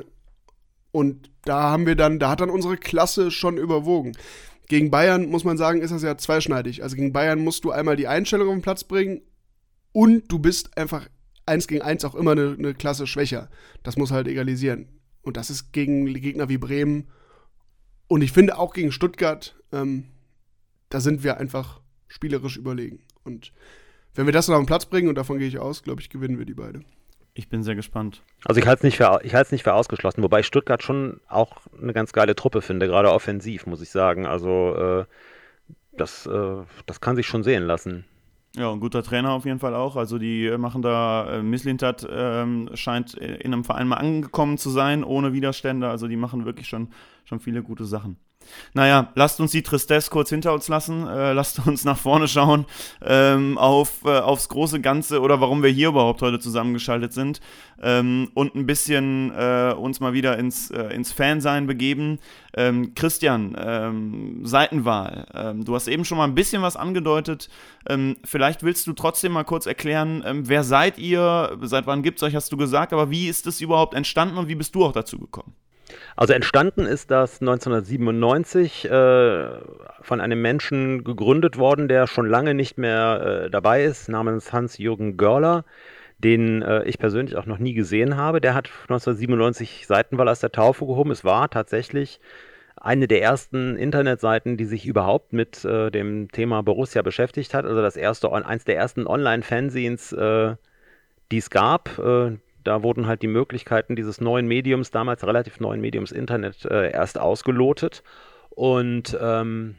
Und da haben wir dann, da hat dann unsere Klasse schon überwogen. Gegen Bayern, muss man sagen, ist das ja zweischneidig. Also gegen Bayern musst du einmal die Einstellung auf den Platz bringen und du bist einfach eins gegen eins auch immer eine, eine Klasse schwächer. Das muss halt egalisieren. Und das ist gegen Gegner wie Bremen und ich finde auch gegen Stuttgart, ähm, da sind wir einfach spielerisch überlegen. Und wenn wir das noch auf den Platz bringen, und davon gehe ich aus, glaube ich, gewinnen wir die beide. Ich bin sehr gespannt. Also ich halte es nicht für, ich halte es nicht für ausgeschlossen, wobei ich Stuttgart schon auch eine ganz geile Truppe finde, gerade offensiv, muss ich sagen. Also äh, das, äh, das kann sich schon sehen lassen. Ja, ein guter Trainer auf jeden Fall auch. Also die machen da, äh, Mislintat ähm, scheint in einem Verein mal angekommen zu sein, ohne Widerstände. Also die machen wirklich schon, schon viele gute Sachen. Naja, lasst uns die Tristesse kurz hinter uns lassen, äh, lasst uns nach vorne schauen ähm, auf, äh, aufs große Ganze oder warum wir hier überhaupt heute zusammengeschaltet sind ähm, und ein bisschen äh, uns mal wieder ins, äh, ins Fansein begeben. Ähm, Christian, ähm, Seitenwahl, ähm, du hast eben schon mal ein bisschen was angedeutet, ähm, vielleicht willst du trotzdem mal kurz erklären, ähm, wer seid ihr, seit wann gibt es euch, hast du gesagt, aber wie ist es überhaupt entstanden und wie bist du auch dazu gekommen? Also entstanden ist das neunzehnhundertsiebenundneunzig äh, von einem Menschen gegründet worden, der schon lange nicht mehr äh, dabei ist, namens Hans-Jürgen Görler, den äh, ich persönlich auch noch nie gesehen habe. Der hat neunzehnhundertsiebenundneunzig Seitenwahl aus der Taufe gehoben. Es war tatsächlich eine der ersten Internetseiten, die sich überhaupt mit äh, dem Thema Borussia beschäftigt hat. Also das erste, eins der ersten Online-Fanzines, äh, die es gab. Äh, Da wurden halt die Möglichkeiten dieses neuen Mediums, damals relativ neuen Mediums Internet, äh, erst ausgelotet. Und ähm,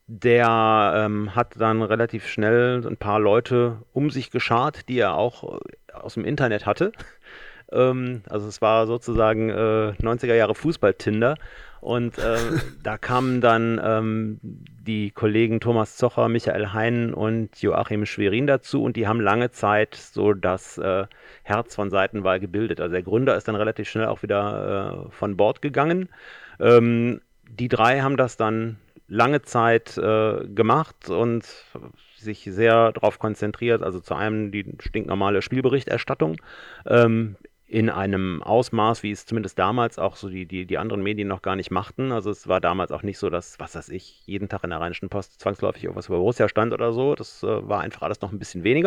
der ähm, hat dann relativ schnell ein paar Leute um sich geschart, die er auch aus dem Internet hatte. Ähm, also es war sozusagen äh, neunziger Jahre Fußball-Tinder. Und äh, da kamen dann ähm, die Kollegen Thomas Zocher, Michael Hein und Joachim Schwerin dazu und die haben lange Zeit so das äh, Herz von Seitenwahl gebildet. Also der Gründer ist dann relativ schnell auch wieder äh, von Bord gegangen. Ähm, die drei haben das dann lange Zeit äh, gemacht und sich sehr darauf konzentriert, also zu einem die stinknormale Spielberichterstattung, ähm, in einem Ausmaß, wie es zumindest damals auch so die, die, die anderen Medien noch gar nicht machten. Also es war damals auch nicht so, dass, was weiß ich, jeden Tag in der Rheinischen Post zwangsläufig irgendwas über Borussia stand oder so. Das äh, war einfach alles noch ein bisschen weniger.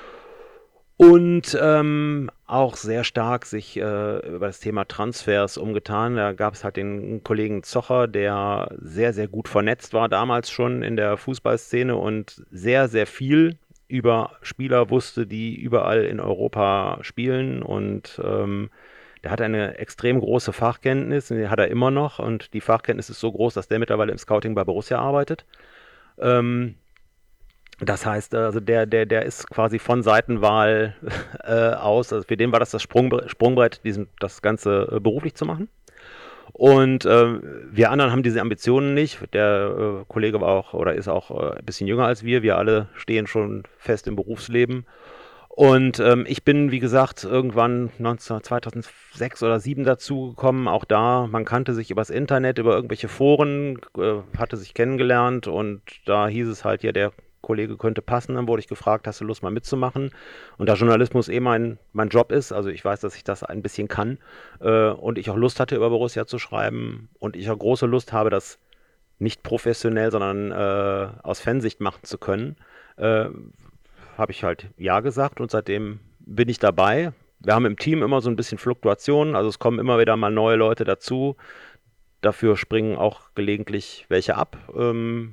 Und ähm, auch sehr stark sich äh, über das Thema Transfers umgetan. Da gab es halt den Kollegen Zocher, der sehr, sehr gut vernetzt war, damals schon in der Fußballszene und sehr, sehr viel über Spieler wusste, die überall in Europa spielen und ähm, der hat eine extrem große Fachkenntnis, die hat er immer noch und die Fachkenntnis ist so groß, dass der mittlerweile im Scouting bei Borussia arbeitet. Ähm, Das heißt, also der, der, der ist quasi von Seitenwahl äh, aus, also für den war das das Sprungbrett, Sprungbrett diesen, das Ganze äh, beruflich zu machen. Und äh, wir anderen haben diese Ambitionen nicht. Der äh, Kollege war auch oder ist auch äh, ein bisschen jünger als wir. Wir alle stehen schon fest im Berufsleben. Und ähm, ich bin, wie gesagt, irgendwann zweitausendsechs oder zweitausendsieben dazugekommen. Auch da, man kannte sich übers Internet, über irgendwelche Foren, äh, hatte sich kennengelernt und da hieß es halt, ja, der Kollege könnte passen. Dann wurde ich gefragt, hast du Lust mal mitzumachen? Und da Journalismus eh mein, mein Job ist, also ich weiß, dass ich das ein bisschen kann äh, und ich auch Lust hatte, über Borussia zu schreiben und ich auch große Lust habe, das nicht professionell, sondern äh, aus Fansicht machen zu können, äh, habe ich halt ja gesagt und seitdem bin ich dabei. Wir haben im Team immer so ein bisschen Fluktuationen, also es kommen immer wieder mal neue Leute dazu. Dafür springen auch gelegentlich welche ab. Ähm,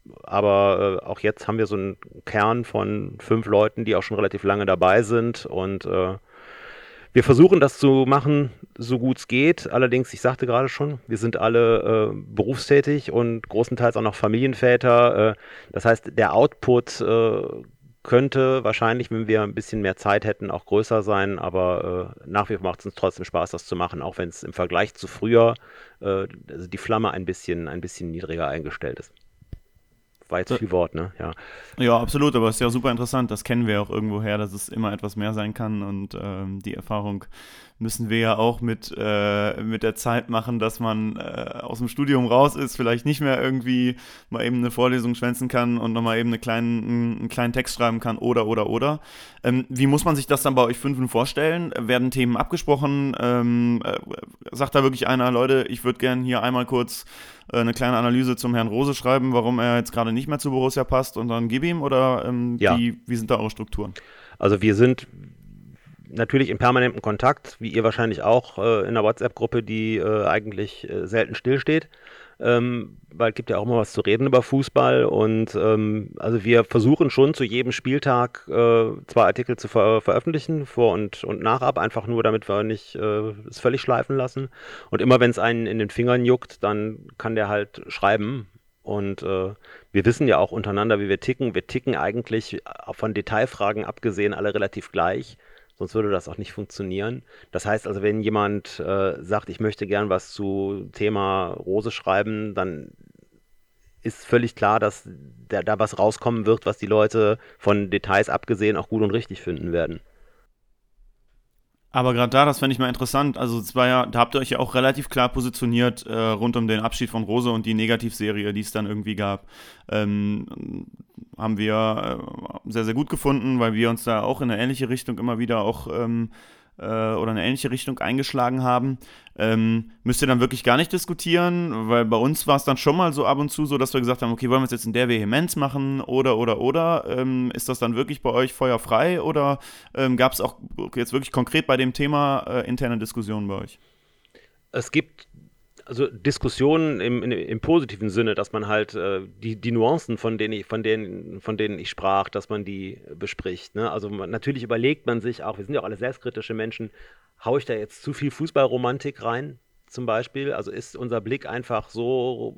aber äh, auch jetzt haben wir so einen Kern von fünf Leuten, die auch schon relativ lange dabei sind und äh, wir versuchen das zu machen, so gut es geht. Allerdings, ich sagte gerade schon, wir sind alle äh, berufstätig und großenteils auch noch Familienväter. Äh, das heißt, der Output äh, könnte wahrscheinlich, wenn wir ein bisschen mehr Zeit hätten, auch größer sein, aber äh, nach wie vor macht es uns trotzdem Spaß, das zu machen, auch wenn es im Vergleich zu früher äh, also die Flamme ein bisschen, ein bisschen niedriger eingestellt ist. War jetzt viel Wort, ne? Ja. Ja, absolut, aber es ist ja super interessant, das kennen wir auch irgendwo her, dass es immer etwas mehr sein kann und ähm, die Erfahrung müssen wir ja auch mit, äh, mit der Zeit machen, dass man äh, aus dem Studium raus ist, vielleicht nicht mehr irgendwie mal eben eine Vorlesung schwänzen kann und nochmal eben eine kleinen, einen kleinen Text schreiben kann oder, oder, oder. Ähm, wie muss man sich das dann bei euch Fünfen vorstellen? Werden Themen abgesprochen? Ähm, äh, sagt da wirklich einer, Leute, ich würde gerne hier einmal kurz äh, eine kleine Analyse zum Herrn Rose schreiben, warum er jetzt gerade nicht mehr zu Borussia passt und dann gib ihm? Oder ähm, ja. wie, wie sind da eure Strukturen? Also wir sind natürlich in permanentem Kontakt, wie ihr wahrscheinlich auch äh, in der WhatsApp-Gruppe, die äh, eigentlich äh, selten stillsteht, ähm, weil es gibt ja auch immer was zu reden über Fußball und ähm, also wir versuchen schon zu jedem Spieltag äh, zwei Artikel zu ver- veröffentlichen, vor und, und nachab, einfach nur, damit wir nicht äh, es völlig schleifen lassen und immer wenn es einen in den Fingern juckt, dann kann der halt schreiben. Und äh, wir wissen ja auch untereinander, wie wir ticken. Wir ticken eigentlich von Detailfragen abgesehen alle relativ gleich. Sonst würde das auch nicht funktionieren. Das heißt also, wenn jemand äh, sagt, ich möchte gern was zu Thema Rose schreiben, dann ist völlig klar, dass da, da was rauskommen wird, was die Leute von Details abgesehen auch gut und richtig finden werden. Aber gerade da, das fände ich mal interessant, also es war ja, da habt ihr euch ja auch relativ klar positioniert äh, rund um den Abschied von Rose und die Negativserie, die es dann irgendwie gab, ähm, haben wir äh, sehr, sehr gut gefunden, weil wir uns da auch in eine ähnliche Richtung immer wieder auch ähm, äh, oder eine ähnliche Richtung eingeschlagen haben. Ähm, müsst ihr dann wirklich gar nicht diskutieren, weil bei uns war es dann schon mal so ab und zu so, dass wir gesagt haben, okay, wollen wir es jetzt in der Vehemenz machen oder, oder, oder, ähm, ist das dann wirklich bei euch feuerfrei oder ähm, gab es auch jetzt wirklich konkret bei dem Thema äh, interne Diskussionen bei euch? Es gibt also Diskussionen im, im, im positiven Sinne, dass man halt äh, die, die Nuancen, von denen ich, von denen, von denen ich sprach, dass man die bespricht. Ne? Also man, natürlich überlegt man sich auch, wir sind ja auch alle selbstkritische Menschen, haue ich da jetzt zu viel Fußballromantik rein, zum Beispiel? Also ist unser Blick einfach so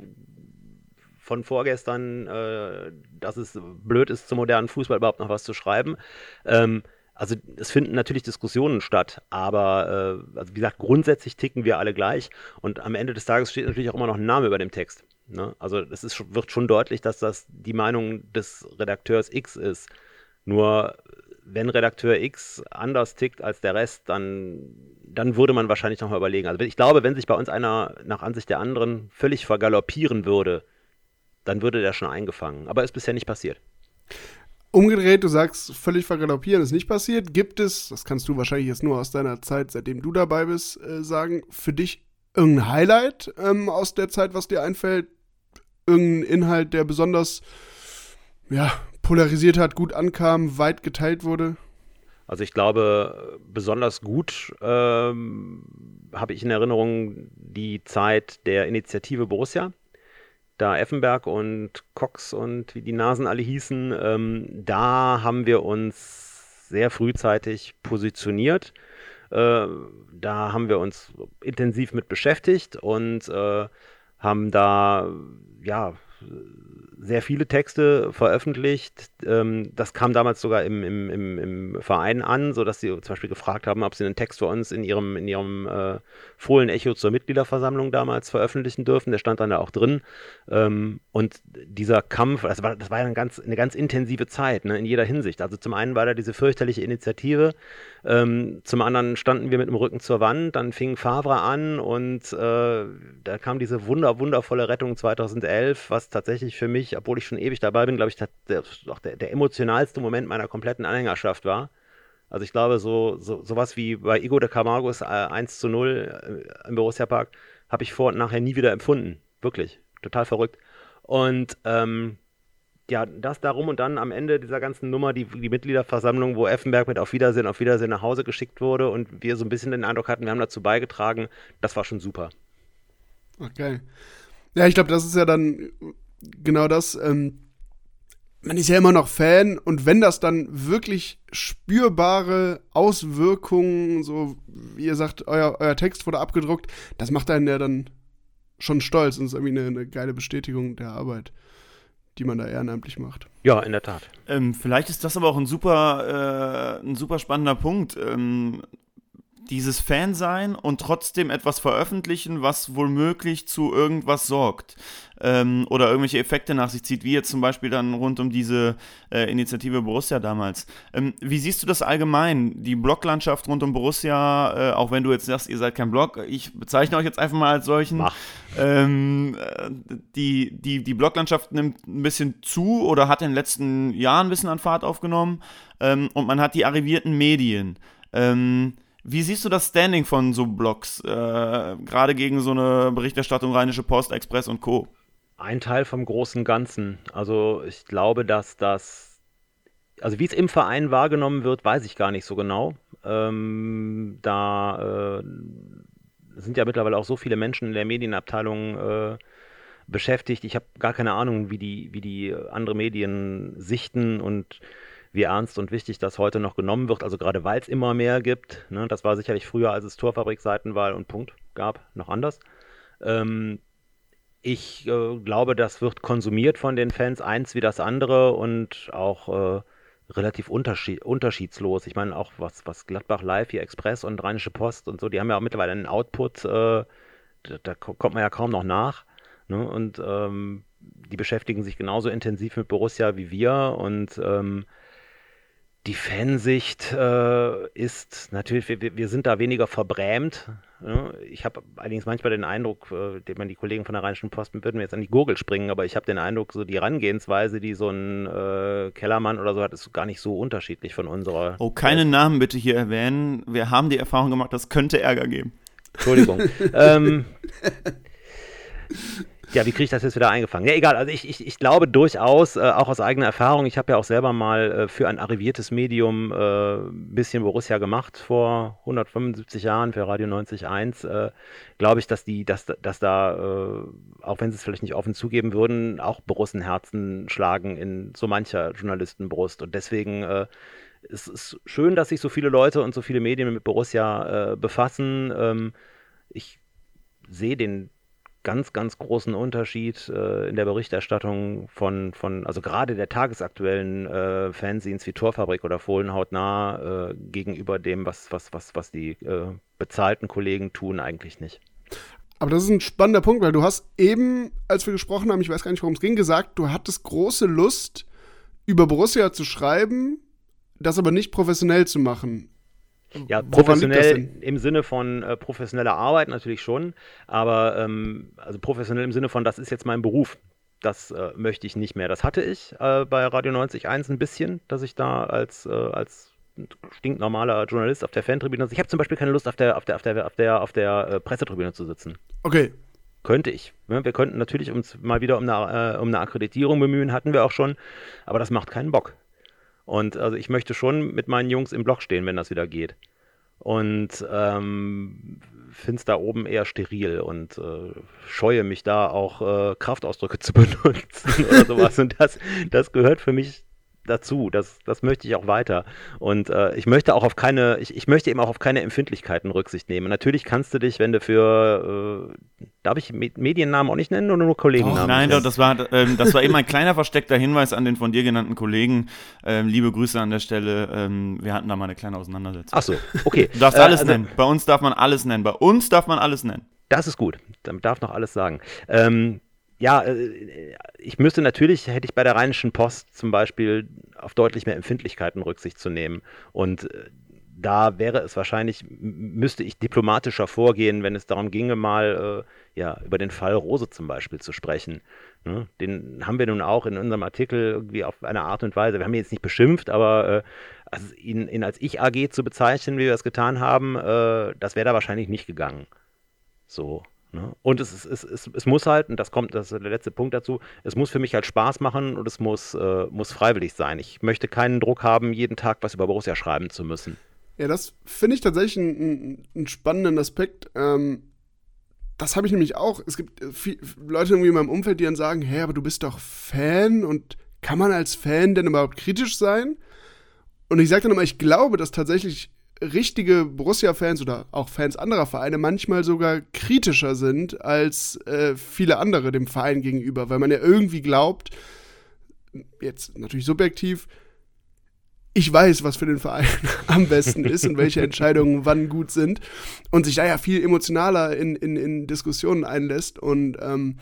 von vorgestern, äh, dass es blöd ist, zum modernen Fußball überhaupt noch was zu schreiben? Ähm, Also es finden natürlich Diskussionen statt, aber äh, also wie gesagt, grundsätzlich ticken wir alle gleich und am Ende des Tages steht natürlich auch immer noch ein Name über dem Text. Ne? Also es ist, wird schon deutlich, dass das die Meinung des Redakteurs X ist. Nur wenn Redakteur X anders tickt als der Rest, dann, dann würde man wahrscheinlich nochmal überlegen. Also ich glaube, wenn sich bei uns einer nach Ansicht der anderen völlig vergaloppieren würde, dann würde der schon eingefangen. Aber ist bisher nicht passiert. Umgedreht, du sagst, völlig vergaloppieren ist nicht passiert. Gibt es, das kannst du wahrscheinlich jetzt nur aus deiner Zeit, seitdem du dabei bist, äh, sagen, für dich irgendein Highlight ähm, aus der Zeit, was dir einfällt? Irgendein Inhalt, der besonders ja, polarisiert hat, gut ankam, weit geteilt wurde? Also ich glaube, besonders gut ähm, habe ich in Erinnerung die Zeit der Initiative Borussia. Da Effenberg und Cox und wie die Nasen alle hießen, ähm, da haben wir uns sehr frühzeitig positioniert. Äh, da haben wir uns intensiv mit beschäftigt und äh, haben da ja sehr viele Texte veröffentlicht. Ähm, das kam damals sogar im, im, im, im Verein an, sodass sie zum Beispiel gefragt haben, ob sie einen Text für uns in ihrem, in ihrem äh, Fohlen-Echo zur Mitgliederversammlung damals veröffentlichen dürfen. Der stand dann da auch drin. Ähm, und dieser Kampf, das war, das war eine, ganz, eine ganz intensive Zeit, ne, in jeder Hinsicht. Also zum einen war da diese fürchterliche Initiative, ähm, zum anderen standen wir mit dem Rücken zur Wand, dann fing Favre an und äh, da kam diese wunder, wundervolle Rettung zweitausendelf, was tatsächlich für mich, obwohl ich schon ewig dabei bin, glaube ich, der, der, der emotionalste Moment meiner kompletten Anhängerschaft war. Also ich glaube, so, so sowas wie bei Igo de Camargos äh, eins zu null äh, im Borussia-Park habe ich vor und nachher nie wieder empfunden. Wirklich. Total verrückt. Und ähm, ja, das darum und dann am Ende dieser ganzen Nummer, die, die Mitgliederversammlung, wo Effenberg mit Auf Wiedersehen, auf Wiedersehen nach Hause geschickt wurde und wir so ein bisschen den Eindruck hatten, wir haben dazu beigetragen, das war schon super. Okay. Ja, ich glaube, das ist ja dann genau das, ähm, man ist ja immer noch Fan und wenn das dann wirklich spürbare Auswirkungen, so wie ihr sagt, euer, euer Text wurde abgedruckt, das macht einen ja dann schon stolz und ist irgendwie eine, eine geile Bestätigung der Arbeit, die man da ehrenamtlich macht. Ja, in der Tat. Ähm, vielleicht ist das aber auch ein super, äh, ein super spannender Punkt. Ähm, dieses Fan-Sein und trotzdem etwas veröffentlichen, was womöglich zu irgendwas sorgt ähm, oder irgendwelche Effekte nach sich zieht, wie jetzt zum Beispiel dann rund um diese äh, Initiative Borussia damals. Ähm, wie siehst du das allgemein, die Bloglandschaft rund um Borussia, äh, auch wenn du jetzt sagst, ihr seid kein Blog, ich bezeichne euch jetzt einfach mal als solchen. Ähm, die, die, die Bloglandschaft nimmt ein bisschen zu oder hat in den letzten Jahren ein bisschen an Fahrt aufgenommen ähm, und man hat die arrivierten Medien. Ähm, Wie siehst du das Standing von so Blogs, äh, gerade gegen so eine Berichterstattung Rheinische Post, Express und Co.? Ein Teil vom großen Ganzen. Also ich glaube, dass das, also wie es im Verein wahrgenommen wird, weiß ich gar nicht so genau. Ähm, da äh, sind ja mittlerweile auch so viele Menschen in der Medienabteilung äh, beschäftigt. Ich habe gar keine Ahnung, wie die, wie die andere Medien sichten und wie ernst und wichtig das heute noch genommen wird, also gerade weil es immer mehr gibt, ne, das war sicherlich früher, als es Torfabrik, Seitenwahl und Punkt gab, noch anders. Ähm, ich äh, glaube, das wird konsumiert von den Fans, eins wie das andere und auch äh, relativ unterschied- unterschiedslos. Ich meine auch, was, was Gladbach Live, hier Express und Rheinische Post und so, die haben ja auch mittlerweile einen Output, äh, da, da kommt man ja kaum noch nach, ne, und ähm, die beschäftigen sich genauso intensiv mit Borussia wie wir und ähm, die Fansicht äh, ist natürlich, wir, wir sind da weniger verbrämt. Ja. Ich habe allerdings manchmal den Eindruck, äh, den man die Kollegen von der Rheinischen Post würden mir jetzt an die Gurgel springen, aber ich habe den Eindruck, so die Herangehensweise, die so ein äh, Kellermann oder so hat, ist gar nicht so unterschiedlich von unserer. Oh, keine äh, Namen bitte hier erwähnen. Wir haben die Erfahrung gemacht, das könnte Ärger geben. Entschuldigung. ähm, Ja, wie kriege ich das jetzt wieder eingefangen? Ja, egal, also ich, ich, ich glaube durchaus, äh, auch aus eigener Erfahrung, ich habe ja auch selber mal äh, für ein arriviertes Medium äh, ein bisschen Borussia gemacht vor hundertfünfundsiebzig Jahren für Radio neunzig Komma eins, äh, glaube ich, dass die, dass, dass da, äh, auch wenn sie es vielleicht nicht offen zugeben würden, auch Borussenherzen schlagen in so mancher Journalistenbrust und deswegen äh, es ist schön, dass sich so viele Leute und so viele Medien mit Borussia äh, befassen. Ähm, ich sehe den ganz, ganz großen Unterschied äh, in der Berichterstattung von, von also gerade der tagesaktuellen äh, Fanzines wie Torfabrik oder Fohlen hautnah äh, gegenüber dem, was, was, was, was die äh, bezahlten Kollegen tun, eigentlich nicht. Aber das ist ein spannender Punkt, weil du hast eben, als wir gesprochen haben, ich weiß gar nicht, worum es ging, gesagt, du hattest große Lust, über Borussia zu schreiben, das aber nicht professionell zu machen. Ja, professionell im Sinne von äh, professioneller Arbeit natürlich schon, aber ähm, also professionell im Sinne von, das ist jetzt mein Beruf, das äh, möchte ich nicht mehr. Das hatte ich äh, bei Radio neunzig Komma eins ein bisschen, dass ich da als, äh, als stinknormaler Journalist auf der Fantribüne, ich habe zum Beispiel keine Lust, auf der, auf der, auf der, auf der, auf der äh, Pressetribüne zu sitzen. Okay. Könnte ich. Wir könnten natürlich uns mal wieder um eine, äh, um eine Akkreditierung bemühen, hatten wir auch schon, aber das macht keinen Bock. Und also ich möchte schon mit meinen Jungs im Block stehen, wenn das wieder geht. Und ähm, finde es da oben eher steril und äh, scheue mich da auch äh, Kraftausdrücke zu benutzen oder sowas. Und das, das gehört für mich dazu. Das, das möchte ich auch weiter. Und äh, ich möchte auch auf keine, ich, ich möchte eben auch auf keine Empfindlichkeiten Rücksicht nehmen. Natürlich kannst du dich, wenn du für, äh, darf ich Mediennamen auch nicht nennen oder nur Kollegennamen? Oh, nein, doch, das war, ähm, das war eben ein kleiner versteckter Hinweis an den von dir genannten Kollegen. Ähm, liebe Grüße an der Stelle. Ähm, wir hatten da mal eine kleine Auseinandersetzung. Ach so, okay. Du darfst äh, alles also, nennen. Bei uns darf man alles nennen. Bei uns darf man alles nennen. Das ist gut. Man darf noch alles sagen. Ähm, Ja, ich müsste natürlich, hätte ich bei der Rheinischen Post zum Beispiel auf deutlich mehr Empfindlichkeiten Rücksicht zu nehmen. Und da wäre es wahrscheinlich, müsste ich diplomatischer vorgehen, wenn es darum ginge, mal äh, ja, über den Fall Rose zum Beispiel zu sprechen. Ne? Den haben wir nun auch in unserem Artikel irgendwie auf eine Art und Weise, wir haben ihn jetzt nicht beschimpft, aber äh, also ihn, ihn als Ich-A G zu bezeichnen, wie wir es getan haben, äh, das wäre da wahrscheinlich nicht gegangen. So. Und es, es, es, es muss halt, und das kommt, das ist der letzte Punkt dazu, es muss für mich halt Spaß machen und es muss, äh, muss freiwillig sein. Ich möchte keinen Druck haben, jeden Tag was über Borussia schreiben zu müssen. Ja, das finde ich tatsächlich einen, einen spannenden Aspekt. Ähm, das habe ich nämlich auch. Es gibt viel, Leute irgendwie in meinem Umfeld, die dann sagen, hey, aber du bist doch Fan und kann man als Fan denn überhaupt kritisch sein? Und ich sage dann immer, ich glaube, dass tatsächlich richtige Borussia-Fans oder auch Fans anderer Vereine manchmal sogar kritischer sind als äh, viele andere dem Verein gegenüber, weil man ja irgendwie glaubt, jetzt natürlich subjektiv, ich weiß, was für den Verein am besten ist und welche Entscheidungen wann gut sind und sich da ja viel emotionaler in, in, in Diskussionen einlässt und ähm,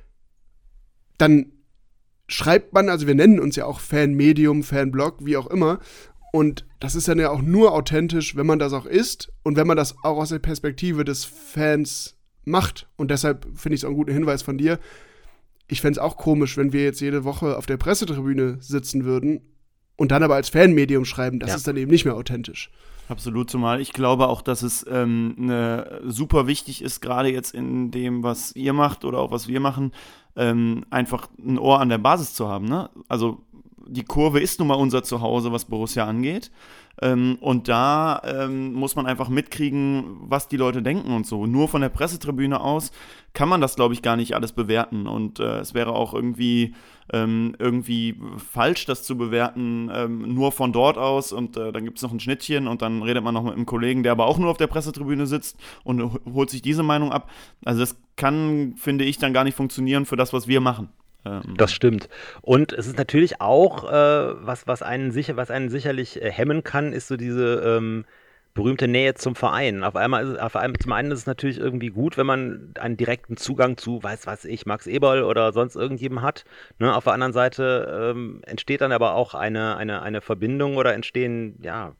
dann schreibt man, also wir nennen uns ja auch Fanmedium, Fanblog, wie auch immer. Und das ist dann ja auch nur authentisch, wenn man das auch ist und wenn man das auch aus der Perspektive des Fans macht. Und deshalb finde ich es auch einen guten Hinweis von dir. Ich fände es auch komisch, wenn wir jetzt jede Woche auf der Pressetribüne sitzen würden und dann aber als Fanmedium schreiben. Das ja. ist dann eben nicht mehr authentisch. Absolut, zumal ich glaube auch, dass es ähm, ne, super wichtig ist, gerade jetzt in dem, was ihr macht oder auch was wir machen, ähm, einfach ein Ohr an der Basis zu haben. Ne? Also die Kurve ist nun mal unser Zuhause, was Borussia angeht. Ähm, und da ähm, muss man einfach mitkriegen, was die Leute denken und so. Nur von der Pressetribüne aus kann man das, glaube ich, gar nicht alles bewerten. Und äh, es wäre auch irgendwie, ähm, irgendwie falsch, das zu bewerten, ähm, nur von dort aus. Und äh, dann gibt es noch ein Schnittchen und dann redet man noch mit einem Kollegen, der aber auch nur auf der Pressetribüne sitzt und holt sich diese Meinung ab. Also das kann, finde ich, dann gar nicht funktionieren für das, was wir machen. Das stimmt. Und es ist natürlich auch, äh, was, was, einen sicher, was einen sicherlich äh, hemmen kann, ist so diese ähm, berühmte Nähe zum Verein. Auf einmal ist es, auf einmal, zum einen ist es natürlich irgendwie gut, wenn man einen direkten Zugang zu, weiß was ich, Max Eberl oder sonst irgendjemandem hat. Ne? Auf der anderen Seite ähm, entsteht dann aber auch eine, eine, eine Verbindung oder entstehen, ja,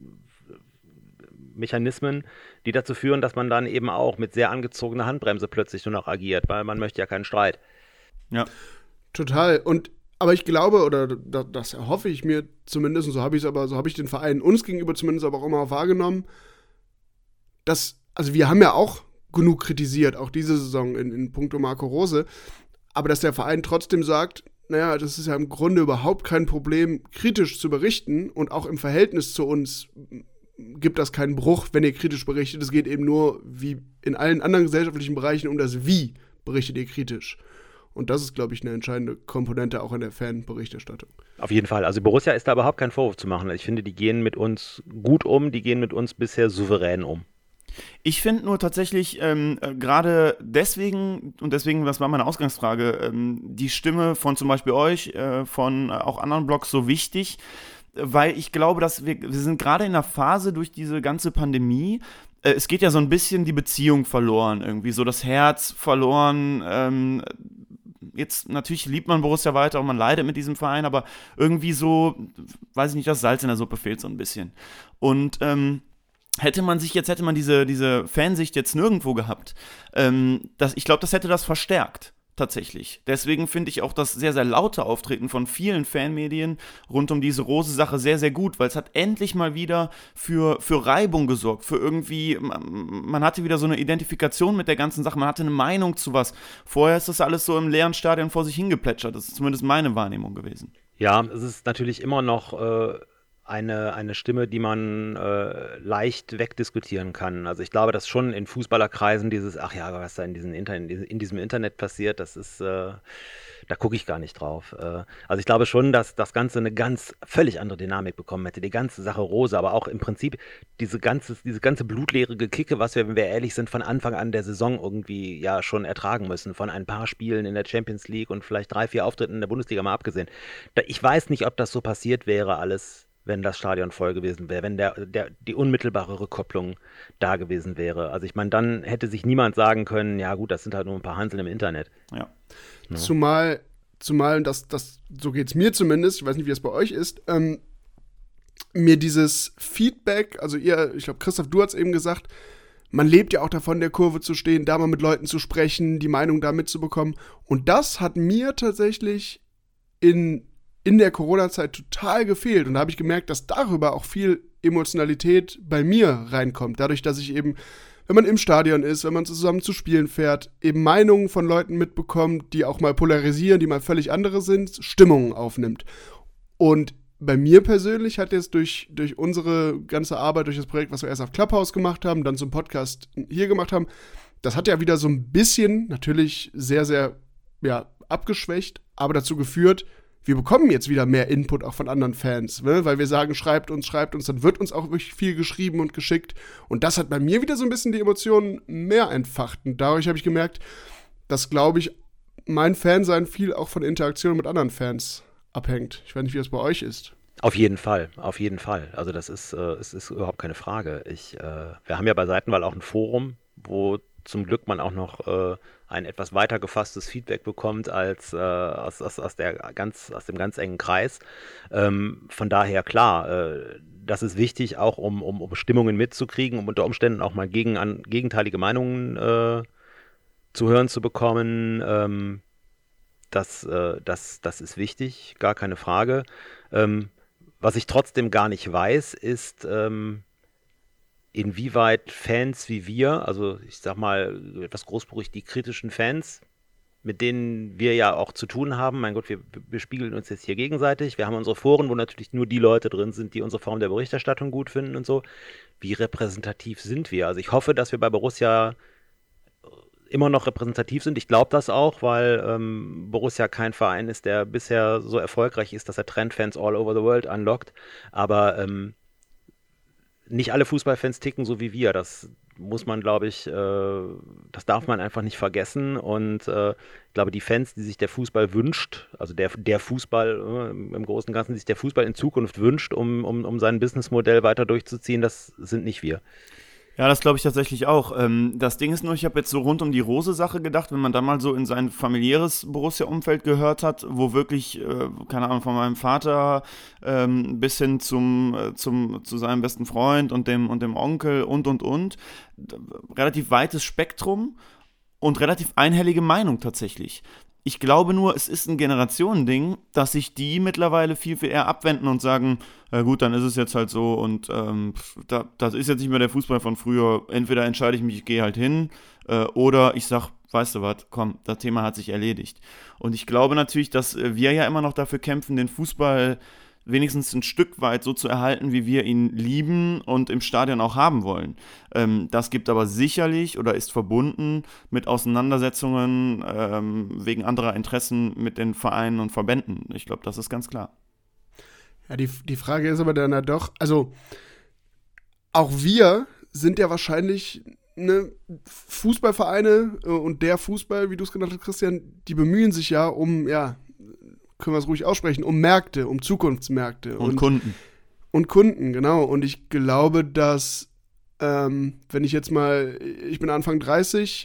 Mechanismen, die dazu führen, dass man dann eben auch mit sehr angezogener Handbremse plötzlich nur noch agiert, weil man möchte ja keinen Streit. Ja, total. Und aber ich glaube, oder das, das erhoffe ich mir zumindest, und so habe ich es aber, so habe ich den Verein uns gegenüber zumindest aber auch immer wahrgenommen, dass, also wir haben ja auch genug kritisiert, auch diese Saison in, in puncto Marco Rose, aber dass der Verein trotzdem sagt, naja, das ist ja im Grunde überhaupt kein Problem, kritisch zu berichten und auch im Verhältnis zu uns gibt das keinen Bruch, wenn ihr kritisch berichtet. Es geht eben nur, wie in allen anderen gesellschaftlichen Bereichen, um das Wie berichtet ihr kritisch. Und das ist, glaube ich, eine entscheidende Komponente auch in der Fanberichterstattung. Auf jeden Fall. Also Borussia ist da überhaupt kein Vorwurf zu machen. Ich finde, die gehen mit uns gut um, die gehen mit uns bisher souverän um. Ich finde nur tatsächlich ähm, äh, gerade deswegen, und deswegen, das war meine Ausgangsfrage, ähm, die Stimme von zum Beispiel euch, äh, von äh, auch anderen Blogs so wichtig, weil ich glaube, dass wir, wir sind gerade in einer Phase durch diese ganze Pandemie, äh, es geht ja so ein bisschen die Beziehung verloren, irgendwie so das Herz verloren, ähm, jetzt natürlich liebt man Borussia weiter und man leidet mit diesem Verein, aber irgendwie so, weiß ich nicht, das Salz in der Suppe fehlt so ein bisschen. Und ähm, hätte man sich jetzt, hätte man diese, diese Fansicht jetzt nirgendwo gehabt, ähm, das, ich glaube, das hätte das verstärkt, tatsächlich. Deswegen finde ich auch das sehr, sehr laute Auftreten von vielen Fanmedien rund um diese Rose-Sache sehr, sehr gut, weil es hat endlich mal wieder für, für Reibung gesorgt, für irgendwie, man, man hatte wieder so eine Identifikation mit der ganzen Sache, man hatte eine Meinung zu was. Vorher ist das alles so im leeren Stadion vor sich hingeplätschert, das ist zumindest meine Wahrnehmung gewesen. Ja, es ist natürlich immer noch äh, eine, eine Stimme, die man äh, leicht wegdiskutieren kann. Also ich glaube, dass schon in Fußballerkreisen dieses, ach ja, was da in, diesen Internet, in diesem Internet passiert, das ist, äh, da gucke ich gar nicht drauf. Äh, also ich glaube schon, dass das Ganze eine ganz völlig andere Dynamik bekommen hätte. Die ganze Sache Rose, aber auch im Prinzip diese ganze, diese ganze blutleere Gekicke, was wir, wenn wir ehrlich sind, von Anfang an der Saison irgendwie ja schon ertragen müssen. Von ein paar Spielen in der Champions League und vielleicht drei, vier Auftritten in der Bundesliga mal abgesehen. Da, ich weiß nicht, ob das so passiert wäre alles, wenn das Stadion voll gewesen wäre, wenn der, der, die unmittelbare Rückkopplung da gewesen wäre. Also ich meine, dann hätte sich niemand sagen können, ja gut, das sind halt nur ein paar Hansel im Internet. Ja. Ja. Zumal, zumal das, das, so geht es mir zumindest, ich weiß nicht, wie es bei euch ist, ähm, mir dieses Feedback, also ihr, ich glaube, Christoph, du hast eben gesagt, man lebt ja auch davon, der Kurve zu stehen, da mal mit Leuten zu sprechen, die Meinung da mitzubekommen. Und das hat mir tatsächlich in in der Corona-Zeit total gefehlt. Und da habe ich gemerkt, dass darüber auch viel Emotionalität bei mir reinkommt. Dadurch, dass ich eben, wenn man im Stadion ist, wenn man zusammen zu Spielen fährt, eben Meinungen von Leuten mitbekommt, die auch mal polarisieren, die mal völlig andere sind, Stimmungen aufnimmt. Und bei mir persönlich hat jetzt durch, durch unsere ganze Arbeit, durch das Projekt, was wir erst auf Clubhouse gemacht haben, dann zum Podcast hier gemacht haben, das hat ja wieder so ein bisschen, natürlich sehr, sehr, ja, abgeschwächt, aber dazu geführt, wir bekommen jetzt wieder mehr Input auch von anderen Fans, ne? Weil wir sagen, schreibt uns, schreibt uns, dann wird uns auch wirklich viel geschrieben und geschickt. Und das hat bei mir wieder so ein bisschen die Emotionen mehr entfacht. Und dadurch habe ich gemerkt, dass, glaube ich, mein Fansein viel auch von Interaktion mit anderen Fans abhängt. Ich weiß nicht, wie das bei euch ist. Auf jeden Fall, auf jeden Fall. Also das ist, äh, es ist überhaupt keine Frage. Ich, äh, wir haben ja bei Seitenwahl auch ein Forum, wo zum Glück man auch noch äh, ein etwas weiter gefasstes Feedback bekommt als äh, aus, aus, aus, der ganz, aus dem ganz engen Kreis. Ähm, von daher klar, äh, das ist wichtig, auch um, um, um Stimmungen mitzukriegen, um unter Umständen auch mal gegen, an, gegenteilige Meinungen äh, zu hören zu bekommen. Ähm, das, äh, das, das ist wichtig, gar keine Frage. Ähm, was ich trotzdem gar nicht weiß, ist, ähm, inwieweit Fans wie wir, also ich sag mal etwas großspurig die kritischen Fans, mit denen wir ja auch zu tun haben, mein Gott, wir, wir spiegeln uns jetzt hier gegenseitig, wir haben unsere Foren, wo natürlich nur die Leute drin sind, die unsere Form der Berichterstattung gut finden und so. Wie repräsentativ sind wir? Also ich hoffe, dass wir bei Borussia immer noch repräsentativ sind. Ich glaube das auch, weil ähm, Borussia kein Verein ist, der bisher so erfolgreich ist, dass er Trendfans all over the world anlockt, aber ähm, nicht alle Fußballfans ticken so wie wir. Das muss man, glaube ich, äh, das darf man einfach nicht vergessen. Und äh, ich glaube, die Fans, die sich der Fußball wünscht, also der, der Fußball äh, im Großen und Ganzen, die sich der Fußball in Zukunft wünscht, um, um, um sein Businessmodell weiter durchzuziehen, das sind nicht wir. Ja, das glaube ich tatsächlich auch. Ähm, das Ding ist nur, ich habe jetzt so rund um die Rose-Sache gedacht, wenn man da mal so in sein familiäres Borussia-Umfeld gehört hat, wo wirklich, äh, keine Ahnung, von meinem Vater ähm, bis hin zum, äh, zum, zu seinem besten Freund und dem, und dem Onkel und, und, und, relativ weites Spektrum und relativ einhellige Meinung tatsächlich. Ich glaube nur, es ist ein Generationending, dass sich die mittlerweile viel, viel eher abwenden und sagen, na gut, dann ist es jetzt halt so und ähm, da, das ist jetzt nicht mehr der Fußball von früher. Entweder entscheide ich mich, ich gehe halt hin äh, oder ich sag, weißt du was, komm, das Thema hat sich erledigt. Und ich glaube natürlich, dass wir ja immer noch dafür kämpfen, den Fußball wenigstens ein Stück weit so zu erhalten, wie wir ihn lieben und im Stadion auch haben wollen. Ähm, das gibt aber sicherlich oder ist verbunden mit Auseinandersetzungen ähm, wegen anderer Interessen mit den Vereinen und Verbänden. Ich glaube, das ist ganz klar. Ja, die, die Frage ist aber dann ja doch, also auch wir sind ja wahrscheinlich ne, Fußballvereine äh, und der Fußball, wie du es genannt hast, Christian, die bemühen sich ja um, ja, können wir es ruhig aussprechen, um Märkte, um Zukunftsmärkte. Und, und Kunden. Und Kunden, genau. Und ich glaube, dass, ähm, wenn ich jetzt mal, ich bin Anfang dreißig,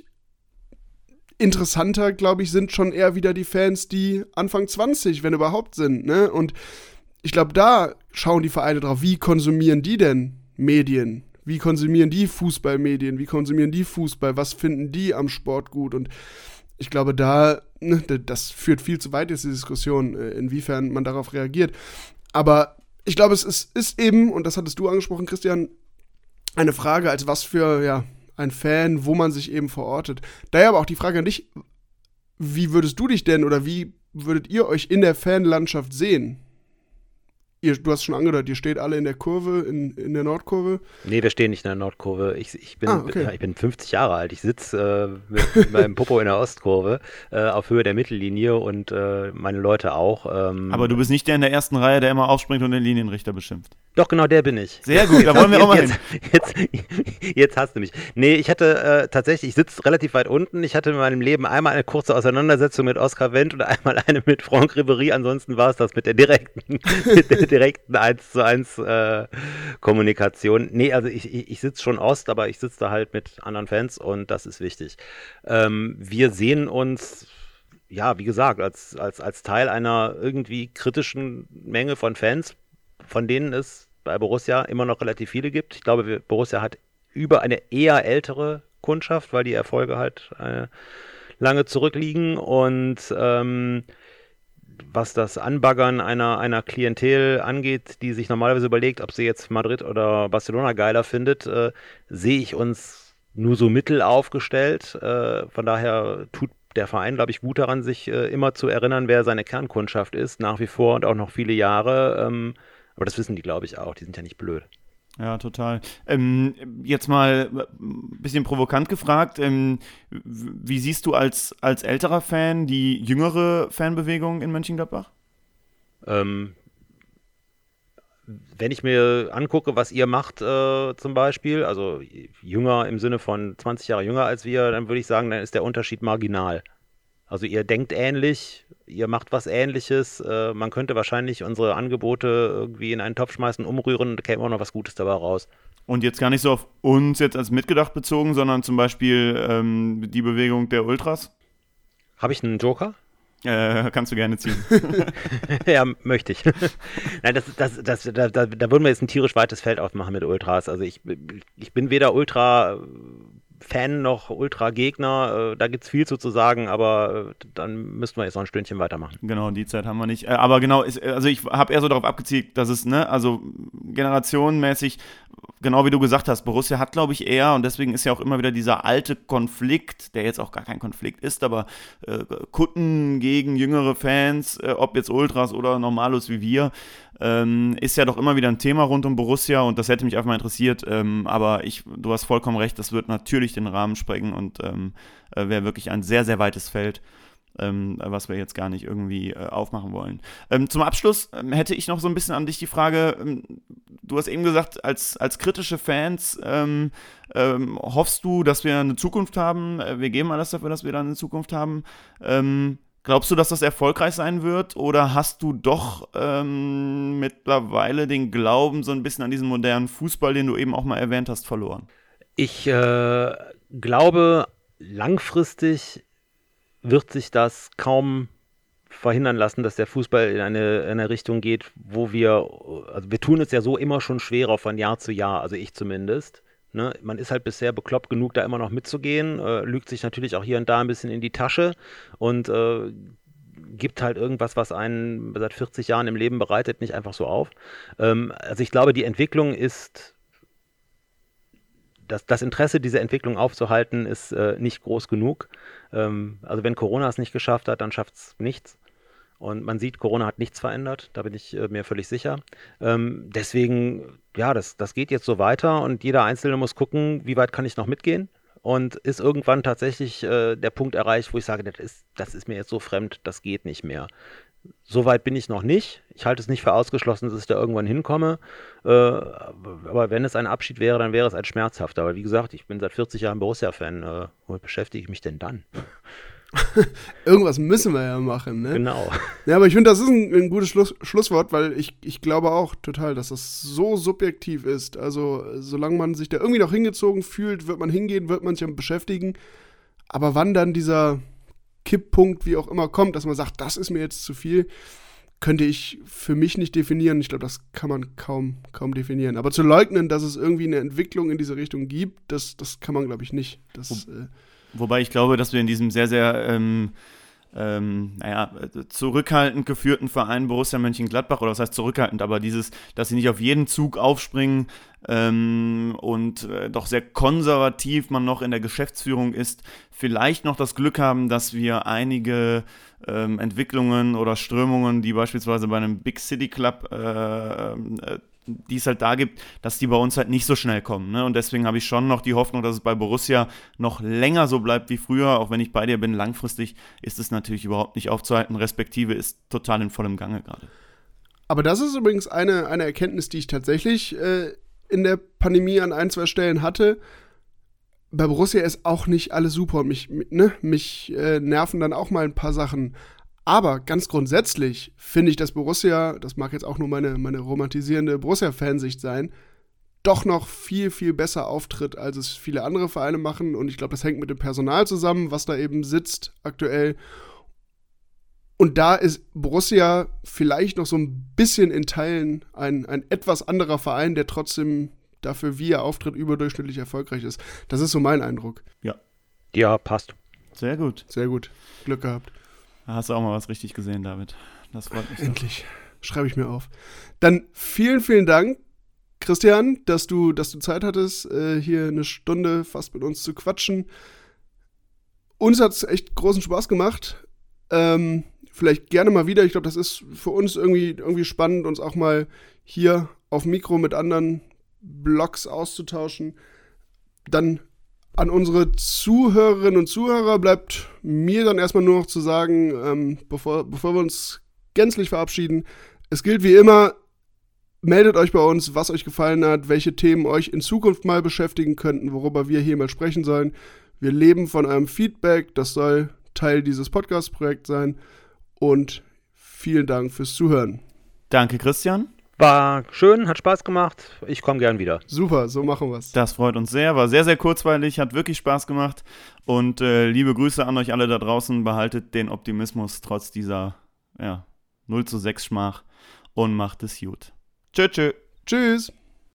interessanter, glaube ich, sind schon eher wieder die Fans, die Anfang zwanzig, wenn überhaupt sind, ne? Und ich glaube, da schauen die Vereine drauf, wie konsumieren die denn Medien? Wie konsumieren die Fußballmedien? Wie konsumieren die Fußball? Was finden die am Sport gut? Und ich glaube, da, ne, das führt viel zu weit, jetzt die Diskussion, inwiefern man darauf reagiert. Aber ich glaube, es ist, ist eben, und das hattest du angesprochen, Christian, eine Frage, als was für ja, ein Fan, wo man sich eben verortet. Daher aber auch die Frage an dich, wie würdest du dich denn oder wie würdet ihr euch in der Fanlandschaft sehen? Ihr, du hast schon angedeutet, ihr steht alle in der Kurve, in, in der Nordkurve. Nee, wir stehen nicht in der Nordkurve. Ich, ich, bin, ah, okay. ich bin fünfzig Jahre alt. Ich sitze äh, mit meinem Popo in der Ostkurve äh, auf Höhe der Mittellinie und äh, meine Leute auch. Ähm, Aber du bist nicht der in der ersten Reihe, der immer aufspringt und den Linienrichter beschimpft. Doch, genau der bin ich. Sehr gut, da wollen wir auch mal hin. Jetzt, jetzt, jetzt hast du mich. Nee, ich hatte äh, tatsächlich, ich sitze relativ weit unten. Ich hatte in meinem Leben einmal eine kurze Auseinandersetzung mit Oskar Wendt und einmal eine mit Franck Ribéry. Ansonsten war es das mit der direkten, mit der direkten eins zu eins äh, Kommunikation. Nee, also ich, ich, ich sitze schon Ost, aber ich sitze da halt mit anderen Fans und das ist wichtig. Ähm, wir sehen uns, ja, wie gesagt, als, als, als Teil einer irgendwie kritischen Menge von Fans, von denen es bei Borussia immer noch relativ viele gibt. Ich glaube, wir, Borussia hat über eine eher ältere Kundschaft, weil die Erfolge halt äh, lange zurückliegen und ähm, was das Anbaggern einer, einer Klientel angeht, die sich normalerweise überlegt, ob sie jetzt Madrid oder Barcelona geiler findet, äh, sehe ich uns nur so mittel aufgestellt. Äh, von daher tut der Verein, glaube ich, gut daran, sich äh, immer zu erinnern, wer seine Kernkundschaft ist, nach wie vor und auch noch viele Jahre. Ähm, aber das wissen die, glaube ich, auch. Die sind ja nicht blöd. Ja, total. Ähm, jetzt mal ein bisschen provokant gefragt, ähm, wie siehst du als, als älterer Fan die jüngere Fanbewegung in Mönchengladbach? Ähm, wenn ich mir angucke, was ihr macht äh, zum Beispiel, also jünger im Sinne von zwanzig Jahre jünger als wir, dann würde ich sagen, dann ist der Unterschied marginal. Also ihr denkt ähnlich, ihr macht was Ähnliches, äh, man könnte wahrscheinlich unsere Angebote irgendwie in einen Topf schmeißen, umrühren, da käme auch noch was Gutes dabei raus. Und jetzt gar nicht so auf uns jetzt als Mitgedacht bezogen, sondern zum Beispiel ähm, die Bewegung der Ultras? Habe ich einen Joker? Äh, kannst du gerne ziehen. Ja, möchte ich. Nein, das, das, das, da, da, da würden wir jetzt ein tierisch weites Feld aufmachen mit Ultras. Also ich, ich bin weder Ultra Fan noch Ultra-Gegner, äh, da gibt es viel zu, zu sagen, aber äh, dann müssten wir jetzt noch ein Stündchen weitermachen. Genau, die Zeit haben wir nicht. Äh, aber genau, ist, also ich habe eher so darauf abgezielt, dass es, ne, also generationenmäßig, genau wie du gesagt hast, Borussia hat, glaube ich, eher, und deswegen ist ja auch immer wieder dieser alte Konflikt, der jetzt auch gar kein Konflikt ist, aber äh, Kutten gegen jüngere Fans, äh, ob jetzt Ultras oder Normalos wie wir, ähm, ist ja doch immer wieder ein Thema rund um Borussia und das hätte mich einfach mal interessiert, ähm, aber ich, du hast vollkommen recht, das wird natürlich den Rahmen sprengen und ähm, äh, wäre wirklich ein sehr, sehr weites Feld, ähm, was wir jetzt gar nicht irgendwie äh, aufmachen wollen. Ähm, zum Abschluss ähm, hätte ich noch so ein bisschen an dich die Frage, ähm, du hast eben gesagt, als, als kritische Fans ähm, ähm, hoffst du, dass wir eine Zukunft haben, äh, wir geben alles dafür, dass wir dann eine Zukunft haben. Ähm, glaubst du, dass das erfolgreich sein wird oder hast du doch ähm, mittlerweile den Glauben so ein bisschen an diesen modernen Fußball, den du eben auch mal erwähnt hast, verloren? Ich äh, glaube, langfristig wird sich das kaum verhindern lassen, dass der Fußball in eine, in eine Richtung geht, wo wir, also wir tun es ja so immer schon schwerer von Jahr zu Jahr, also ich zumindest. Ne? Man ist halt bisher bekloppt genug, da immer noch mitzugehen, äh, lügt sich natürlich auch hier und da ein bisschen in die Tasche und äh, gibt halt irgendwas, was einen seit vierzig Jahren im Leben bereitet, nicht einfach so auf. Ähm, also ich glaube, die Entwicklung ist Das, das Interesse, diese Entwicklung aufzuhalten, ist äh, nicht groß genug. Ähm, also wenn Corona es nicht geschafft hat, dann schafft es nichts. Und man sieht, Corona hat nichts verändert, da bin ich äh, mir völlig sicher. Ähm, deswegen, ja, das, das geht jetzt so weiter und jeder Einzelne muss gucken, wie weit kann ich noch mitgehen. Und ist irgendwann tatsächlich äh, der Punkt erreicht, wo ich sage, das ist, das ist mir jetzt so fremd, das geht nicht mehr. So weit bin ich noch nicht. Ich halte es nicht für ausgeschlossen, dass ich da irgendwann hinkomme. Äh, aber wenn es ein Abschied wäre, dann wäre es ein schmerzhafter. Aber wie gesagt, ich bin seit vierzig Jahren Borussia-Fan. Äh, womit beschäftige ich mich denn dann? Irgendwas müssen wir ja machen, ne? Genau. Ja, aber ich finde, das ist ein, ein gutes Schluss, Schlusswort, weil ich, ich glaube auch total, dass das so subjektiv ist. Also, solange man sich da irgendwie noch hingezogen fühlt, wird man hingehen, wird man sich damit beschäftigen. Aber wann dann dieser Kipppunkt, wie auch immer, kommt, dass man sagt, das ist mir jetzt zu viel, könnte ich für mich nicht definieren. Ich glaube, das kann man kaum, kaum definieren. Aber zu leugnen, dass es irgendwie eine Entwicklung in diese Richtung gibt, das, das kann man, glaube ich, nicht. Das, Wo, äh, wobei ich glaube, dass wir in diesem sehr, sehr ähm, ähm, naja, zurückhaltend geführten Verein Borussia Mönchengladbach, oder was heißt zurückhaltend, aber dieses, dass sie nicht auf jeden Zug aufspringen ähm, und äh, doch sehr konservativ man noch in der Geschäftsführung ist, vielleicht noch das Glück haben, dass wir einige ähm, Entwicklungen oder Strömungen, die beispielsweise bei einem Big City Club äh, äh, die es halt da gibt, dass die bei uns halt nicht so schnell kommen. Ne? Und deswegen habe ich schon noch die Hoffnung, dass es bei Borussia noch länger so bleibt wie früher, auch wenn ich bei dir bin. Langfristig ist es natürlich überhaupt nicht aufzuhalten, respektive ist total in vollem Gange gerade. Aber das ist übrigens eine, eine Erkenntnis, die ich tatsächlich äh, in der Pandemie an ein, zwei Stellen hatte. Bei Borussia ist auch nicht alles super. Mich, ne, mich äh, nerven dann auch mal ein paar Sachen. Aber ganz grundsätzlich finde ich, dass Borussia, das mag jetzt auch nur meine, meine romantisierende Borussia-Fansicht sein, doch noch viel, viel besser auftritt, als es viele andere Vereine machen. Und ich glaube, das hängt mit dem Personal zusammen, was da eben sitzt aktuell. Und da ist Borussia vielleicht noch so ein bisschen in Teilen ein, ein etwas anderer Verein, der trotzdem dafür, wie er auftritt, überdurchschnittlich erfolgreich ist. Das ist so mein Eindruck. Ja. Ja, passt. Sehr gut. Sehr gut. Glück gehabt. Da hast du auch mal was richtig gesehen, David. Das freut mich. Endlich. Schreibe ich mir auf. Dann vielen, vielen Dank, Christian, dass du, dass du Zeit hattest, äh, hier eine Stunde fast mit uns zu quatschen. Uns hat es echt großen Spaß gemacht. Ähm, vielleicht gerne mal wieder. Ich glaube, das ist für uns irgendwie, irgendwie spannend, uns auch mal hier auf Mikro mit anderen Blogs auszutauschen. Dann an unsere Zuhörerinnen und Zuhörer bleibt mir dann erstmal nur noch zu sagen, ähm, bevor, bevor wir uns gänzlich verabschieden, es gilt wie immer, meldet euch bei uns, was euch gefallen hat, welche Themen euch in Zukunft mal beschäftigen könnten, worüber wir hier mal sprechen sollen. Wir leben von eurem Feedback, das soll Teil dieses Podcast-Projekts sein und vielen Dank fürs Zuhören. Danke, Christian. War schön, hat Spaß gemacht. Ich komme gern wieder. Super, so machen wir es. Das freut uns sehr, war sehr, sehr kurzweilig, hat wirklich Spaß gemacht. Und äh, liebe Grüße an euch alle da draußen. Behaltet den Optimismus trotz dieser ja, null zu sechs Schmach und macht es gut. Tschö, tschö. Tschüss.